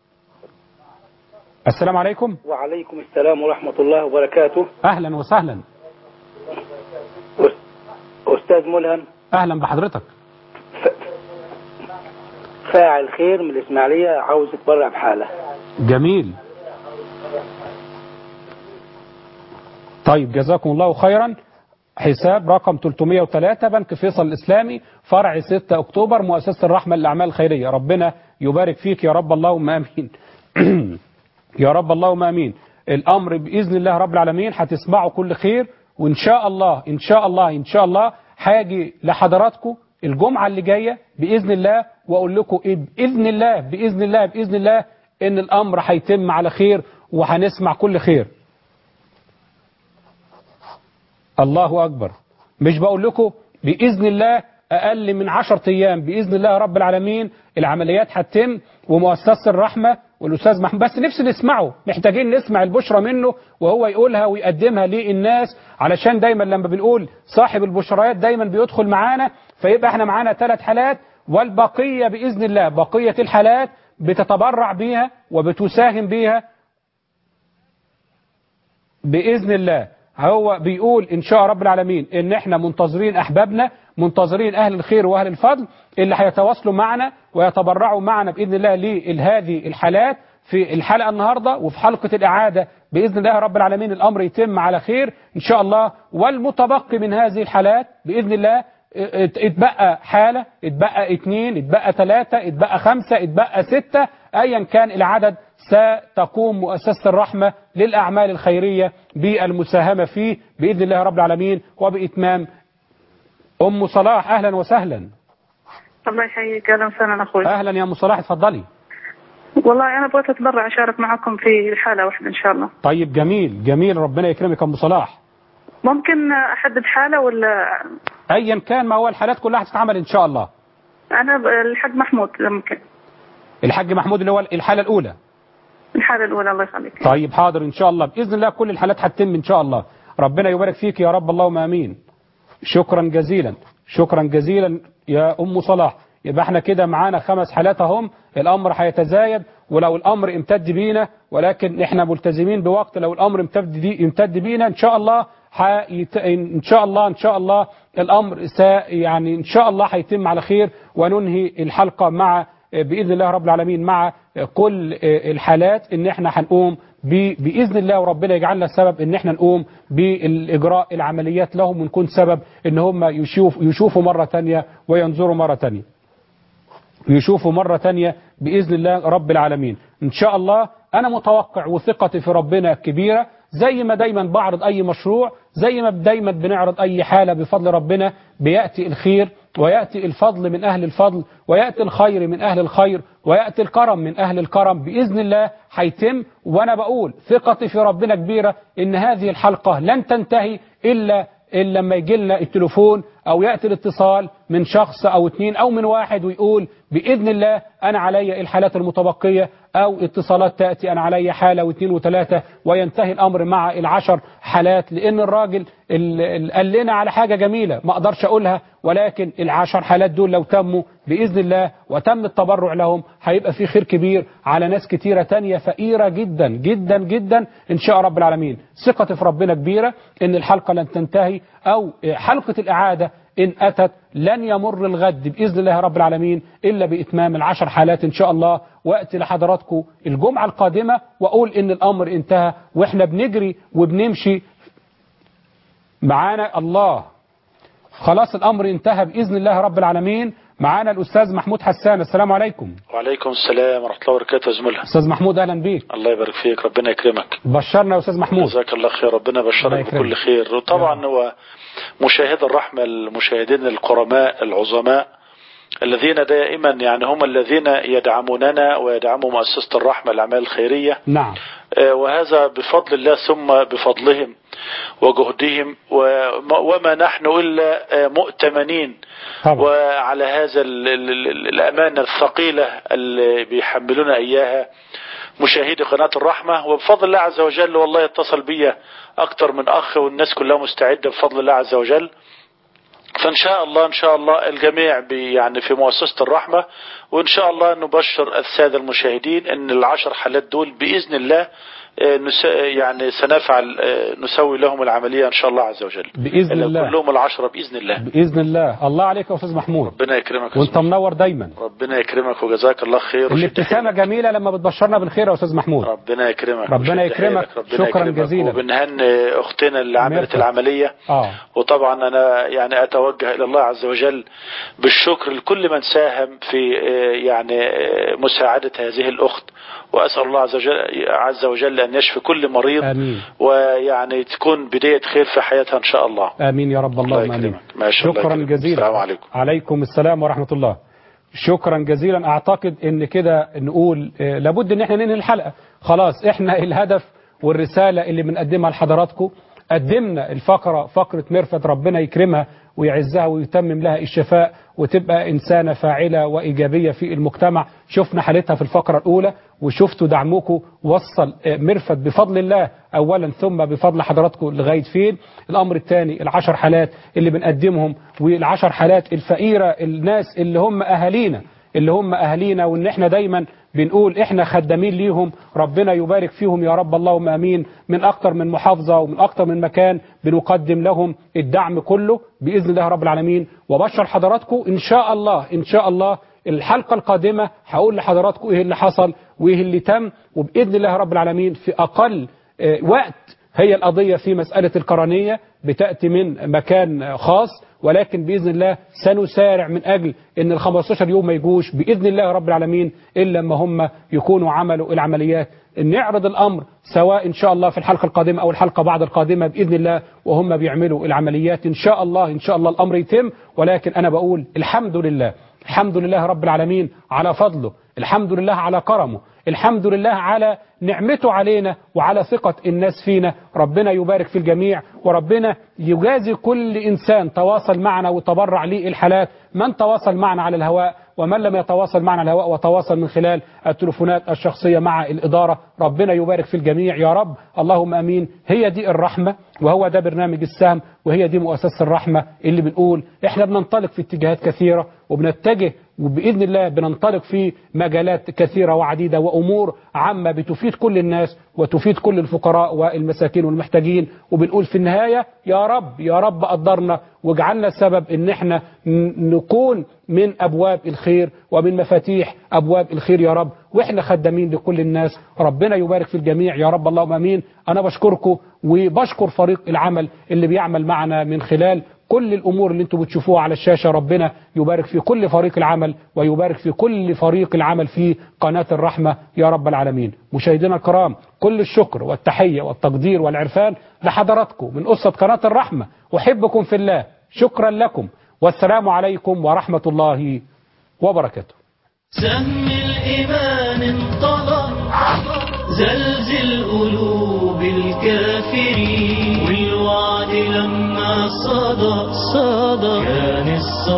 السلام عليكم. وعليكم السلام ورحمة الله وبركاته. أهلا وسهلا. أستاذ ملهم. أهلا بحضرتك. فاعل خير من الإسماعيلية، عاوز يتبرع بحالة. جميل. طيب جزاكم الله خيرا. حساب رقم 303 بنك فيصل الإسلامي فرع 6 أكتوبر مؤسسة الرحمة للأعمال الخيرية. ربنا يبارك فيك يا رب اللهم آمين. يا رب اللهم آمين. الأمر بإذن الله رب العالمين هتسمعوا كل خير. وإن شاء الله هاجي لحضراتكم الجمعة اللي جاية بإذن الله وأقول لكم بإذن الله إن الأمر هيتم على خير وهنسمع كل خير. الله أكبر. مش بقول لكم بإذن الله أقل من 10 أيام بإذن الله رب العالمين العمليات هتتم ومؤسسة الرحمة والأستاذ محمود. بس نفسي نسمعه، محتاجين نسمع البشرى منه وهو يقولها ويقدمها للناس، علشان دايما لما بنقول صاحب البشريات دايما بيدخل معانا، فيبقى احنا معانا 3 حالات والبقية بإذن الله بقية الحالات بتتبرع بيها وبتساهم بيها بإذن الله. هو بيقول إن شاء رب العالمين إن احنا منتظرين أحبابنا، منتظرين أهل الخير وأهل الفضل اللي هيتواصلوا معنا ويتبرعوا معنا بإذن الله لهذه الحالات في الحلقة النهاردة وفي حلقة الإعادة بإذن الله رب العالمين. الأمر يتم على خير إن شاء الله. والمتبقي من هذه الحالات بإذن الله اتبقى حالة، اتبقى 2، اتبقى 3، اتبقى 5، اتبقى 6، أيا كان العدد ستقوم مؤسسة الرحمة للأعمال الخيرية بالمساهمة فيه بإذن الله رب العالمين وبإتمام. أم صلاح أهلا وسهلا. الله يحييك. أهلا وسهلا أخوي. أهلا يا أم صلاح اتفضلي. والله أنا بغيت أتبرع أشارك معكم في حالة واحدة إن شاء الله. طيب جميل ربنا يكرمك أم صلاح. ممكن أحدد حالة ولا أيا كان ما هو الحالات كلها هتتعمل إن شاء الله. أنا الحاج محمود ممكن. الحاج محمود اللي هو الحالة الأولى. الحالة الأولى الله يخليك. طيب حاضر إن شاء الله بإذن الله كل الحالات هتتم إن شاء الله. ربنا يبارك فيك يا رب اللهم آمين. شكرا جزيلا يا أم صلاح. يبقى احنا كده معانا 5 حالات اهم. الأمر هيتزايد ولو الأمر امتد بينا، ولكن احنا ملتزمين بوقت. لو الأمر امتد بينا إن شاء الله إن شاء الله الأمر يعني إن شاء الله هيتم على خير وننهي الحلقة مع بإذن الله رب العالمين مع كل الحالات ان احنا هنقوم بإذن الله وربنا يجعلنا السبب ان احنا نقوم بالإجراء العمليات لهم ونكون سبب ان هم يشوفوا مرة تانية وينظروا مرة تانية. يشوفوا مرة تانية بإذن الله رب العالمين. إن شاء الله أنا متوقع وثقتي في ربنا كبيرة. زي ما دايما بعرض أي مشروع، زي ما دايما بنعرض أي حالة بفضل ربنا بيأتي الخير ويأتي الفضل من أهل الفضل ويأتي الخير من أهل الخير ويأتي الكرم من أهل الكرم بإذن الله هيتم. وأنا بقول ثقتي في ربنا كبيرة إن هذه الحلقة لن تنتهي إلا لما يجي لنا التليفون أو يأتي الاتصال من شخص أو 2 أو من واحد ويقول بإذن الله أنا علي الحالات المتبقية، أو اتصالات تأتي أنا علي حالة و2 و3 وينتهي الأمر مع 10 حالات. لأن الراجل قال لنا على حاجة جميلة ما أقدرش أقولها، ولكن 10 حالات دول لو تموا بإذن الله وتم التبرع لهم هيبقى في خير كبير على ناس كتيرة تانية فقيرة جدا جدا جدا إن شاء رب العالمين. ثقتي في ربنا كبيرة إن الحلقة لن تنتهي، أو حلقة الإعادة إن أتت لن يمر الغد بإذن الله رب العالمين إلا بإتمام 10 حالات إن شاء الله. وأتي لحضراتكم الجمعة القادمة وأقول إن الأمر انتهى وإحنا بنجري وبنمشي معانا الله. خلاص الأمر انتهى بإذن الله رب العالمين. معانا الأستاذ محمود حسان. السلام عليكم. وعليكم السلام ورحمة الله وبركاته. زميلها أستاذ محمود أهلا بيك. الله يبارك فيك، ربنا يكرمك. بشرنا يا أستاذ محمود. جزاك الله خير، ربنا يبشرك بكل خير. وطبعا هو مشاهد الرحمة، المشاهدين الكرماء العظماء الذين دائما يعني هم الذين يدعموننا ويدعموا مؤسسة الرحمة الأعمال الخيرية. نعم. وهذا بفضل الله ثم بفضلهم وجهدهم، وما نحن إلا مؤتمنين طبعا. وعلى هذا الأمانة الثقيلة اللي بيحملونا إياها مشاهدي قناة الرحمة. وبفضل الله عز وجل والله اتصل بي أكتر من أخ، والناس كلها مستعدة بفضل الله عز وجل. فإن شاء الله إن شاء الله الجميع يعني في مؤسسة الرحمة، وإن شاء الله نبشر السادة المشاهدين أن ال10 حالات دول بإذن الله يعني سنفعل نسوي لهم العملية إن شاء الله عز وجل بإذن الله، كلهم ال10 بإذن الله. بإذن الله. الله عليك يا أستاذ محمود، ربنا يكرمك وأنت منور دايما. ربنا يكرمك وجزاك الله خير. الابتسامة جميلة لما بتبشرنا بالخير يا أستاذ محمود. ربنا يكرمك، ربنا يكرمك. شكرا جزيلا. وبنهني أختنا اللي عملت العملية. وطبعا أنا يعني أتوجه إلى الله عز وجل بالشكر لكل من ساهم في يعني مساعدة هذه الأخت، وأسأل الله عز وجل أن يشفي كل مريض. آمين. ويعني تكون بداية خير في حياتها إن شاء الله. آمين يا رب. اللهم آمين. شكرا جزيلا. السلام عليكم. عليكم السلام ورحمة الله. شكرا جزيلا. أعتقد إن كده نقول لابد إن احنا ننهي الحلقة خلاص. احنا الهدف والرسالة اللي بنقدمها لحضراتكم، قدمنا الفقرة، فقرة ميرفت ربنا يكرمها ويعزها ويتمم لها الشفاء وتبقى إنسانة فاعلة وإيجابية في المجتمع. شفنا حالتها في الفقرة الأولى، وشفتوا دعمكم وصل ميرفت بفضل الله أولا ثم بفضل حضراتكم لغاية فين. الأمر الثاني ال10 حالات اللي بنقدمهم، وال10 حالات الفقيرة، الناس اللي هم أهالينا، وإن احنا دايما بنقول احنا خدامين ليهم، ربنا يبارك فيهم يا رب. اللهم امين. من اكتر من محافظة ومن اكتر من مكان بنقدم لهم الدعم كله باذن الله رب العالمين. وبشر حضراتكم ان شاء الله الحلقة القادمة هقول لحضراتكم ايه اللي حصل وايه اللي تم، وباذن الله رب العالمين في اقل وقت. هي القضية في مسألة القرنية بتأتي من مكان خاص، ولكن بإذن الله سنسارع من أجل أن ال15 يوم ما يجوش بإذن الله رب العالمين إلا لما هم يكونوا عملوا العمليات. نعرض الأمر سواء إن شاء الله في الحلقة القادمة أو الحلقة بعد القادمة بإذن الله، وهم بيعملوا العمليات إن شاء الله الأمر يتم. ولكن أنا بقول الحمد لله رب العالمين على فضله، الحمد لله على كرمه، الحمد لله على نعمته علينا وعلى ثقة الناس فينا. ربنا يبارك في الجميع، وربنا يجازي كل إنسان تواصل معنا وتبرع لي الحالات، من تواصل معنا على الهواء ومن لم يتواصل معنا على الهواء وتواصل من خلال التلفونات الشخصية مع الإدارة. ربنا يبارك في الجميع يا رب. اللهم أمين. هي دي الرحمة، وهو ده برنامج السهم، وهي دي مؤسسة الرحمة اللي بنقول احنا بننطلق في اتجاهات كثيرة وبنتجه، وبإذن الله بننطلق في مجالات كثيرة وعديدة وأمور عامة بتفيد كل الناس وتفيد كل الفقراء والمساكين والمحتاجين. وبنقول في النهاية يا رب قدرنا واجعلنا سبب ان احنا نكون من أبواب الخير ومن مفاتيح أبواب الخير يا رب، واحنا خدامين لكل الناس. ربنا يبارك في الجميع يا رب. اللهم امين. انا بشكركم وبشكر فريق العمل اللي بيعمل معنا من خلال كل الأمور اللي انتم بتشوفوها على الشاشة. ربنا يبارك في كل فريق العمل ويبارك في كل فريق العمل في قناة الرحمة يا رب العالمين. مشاهدينا الكرام، كل الشكر والتحية والتقدير والعرفان لحضراتكم من أسرة قناة الرحمة. أحبكم في الله. شكرا لكم، والسلام عليكم ورحمة الله وبركاته. سهم الإيمان انطلق، زلزل قلوب الكافرين، والوعد لما صدى كان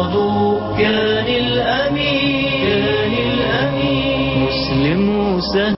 الصدوق، كان الأمين مسلم وسهل.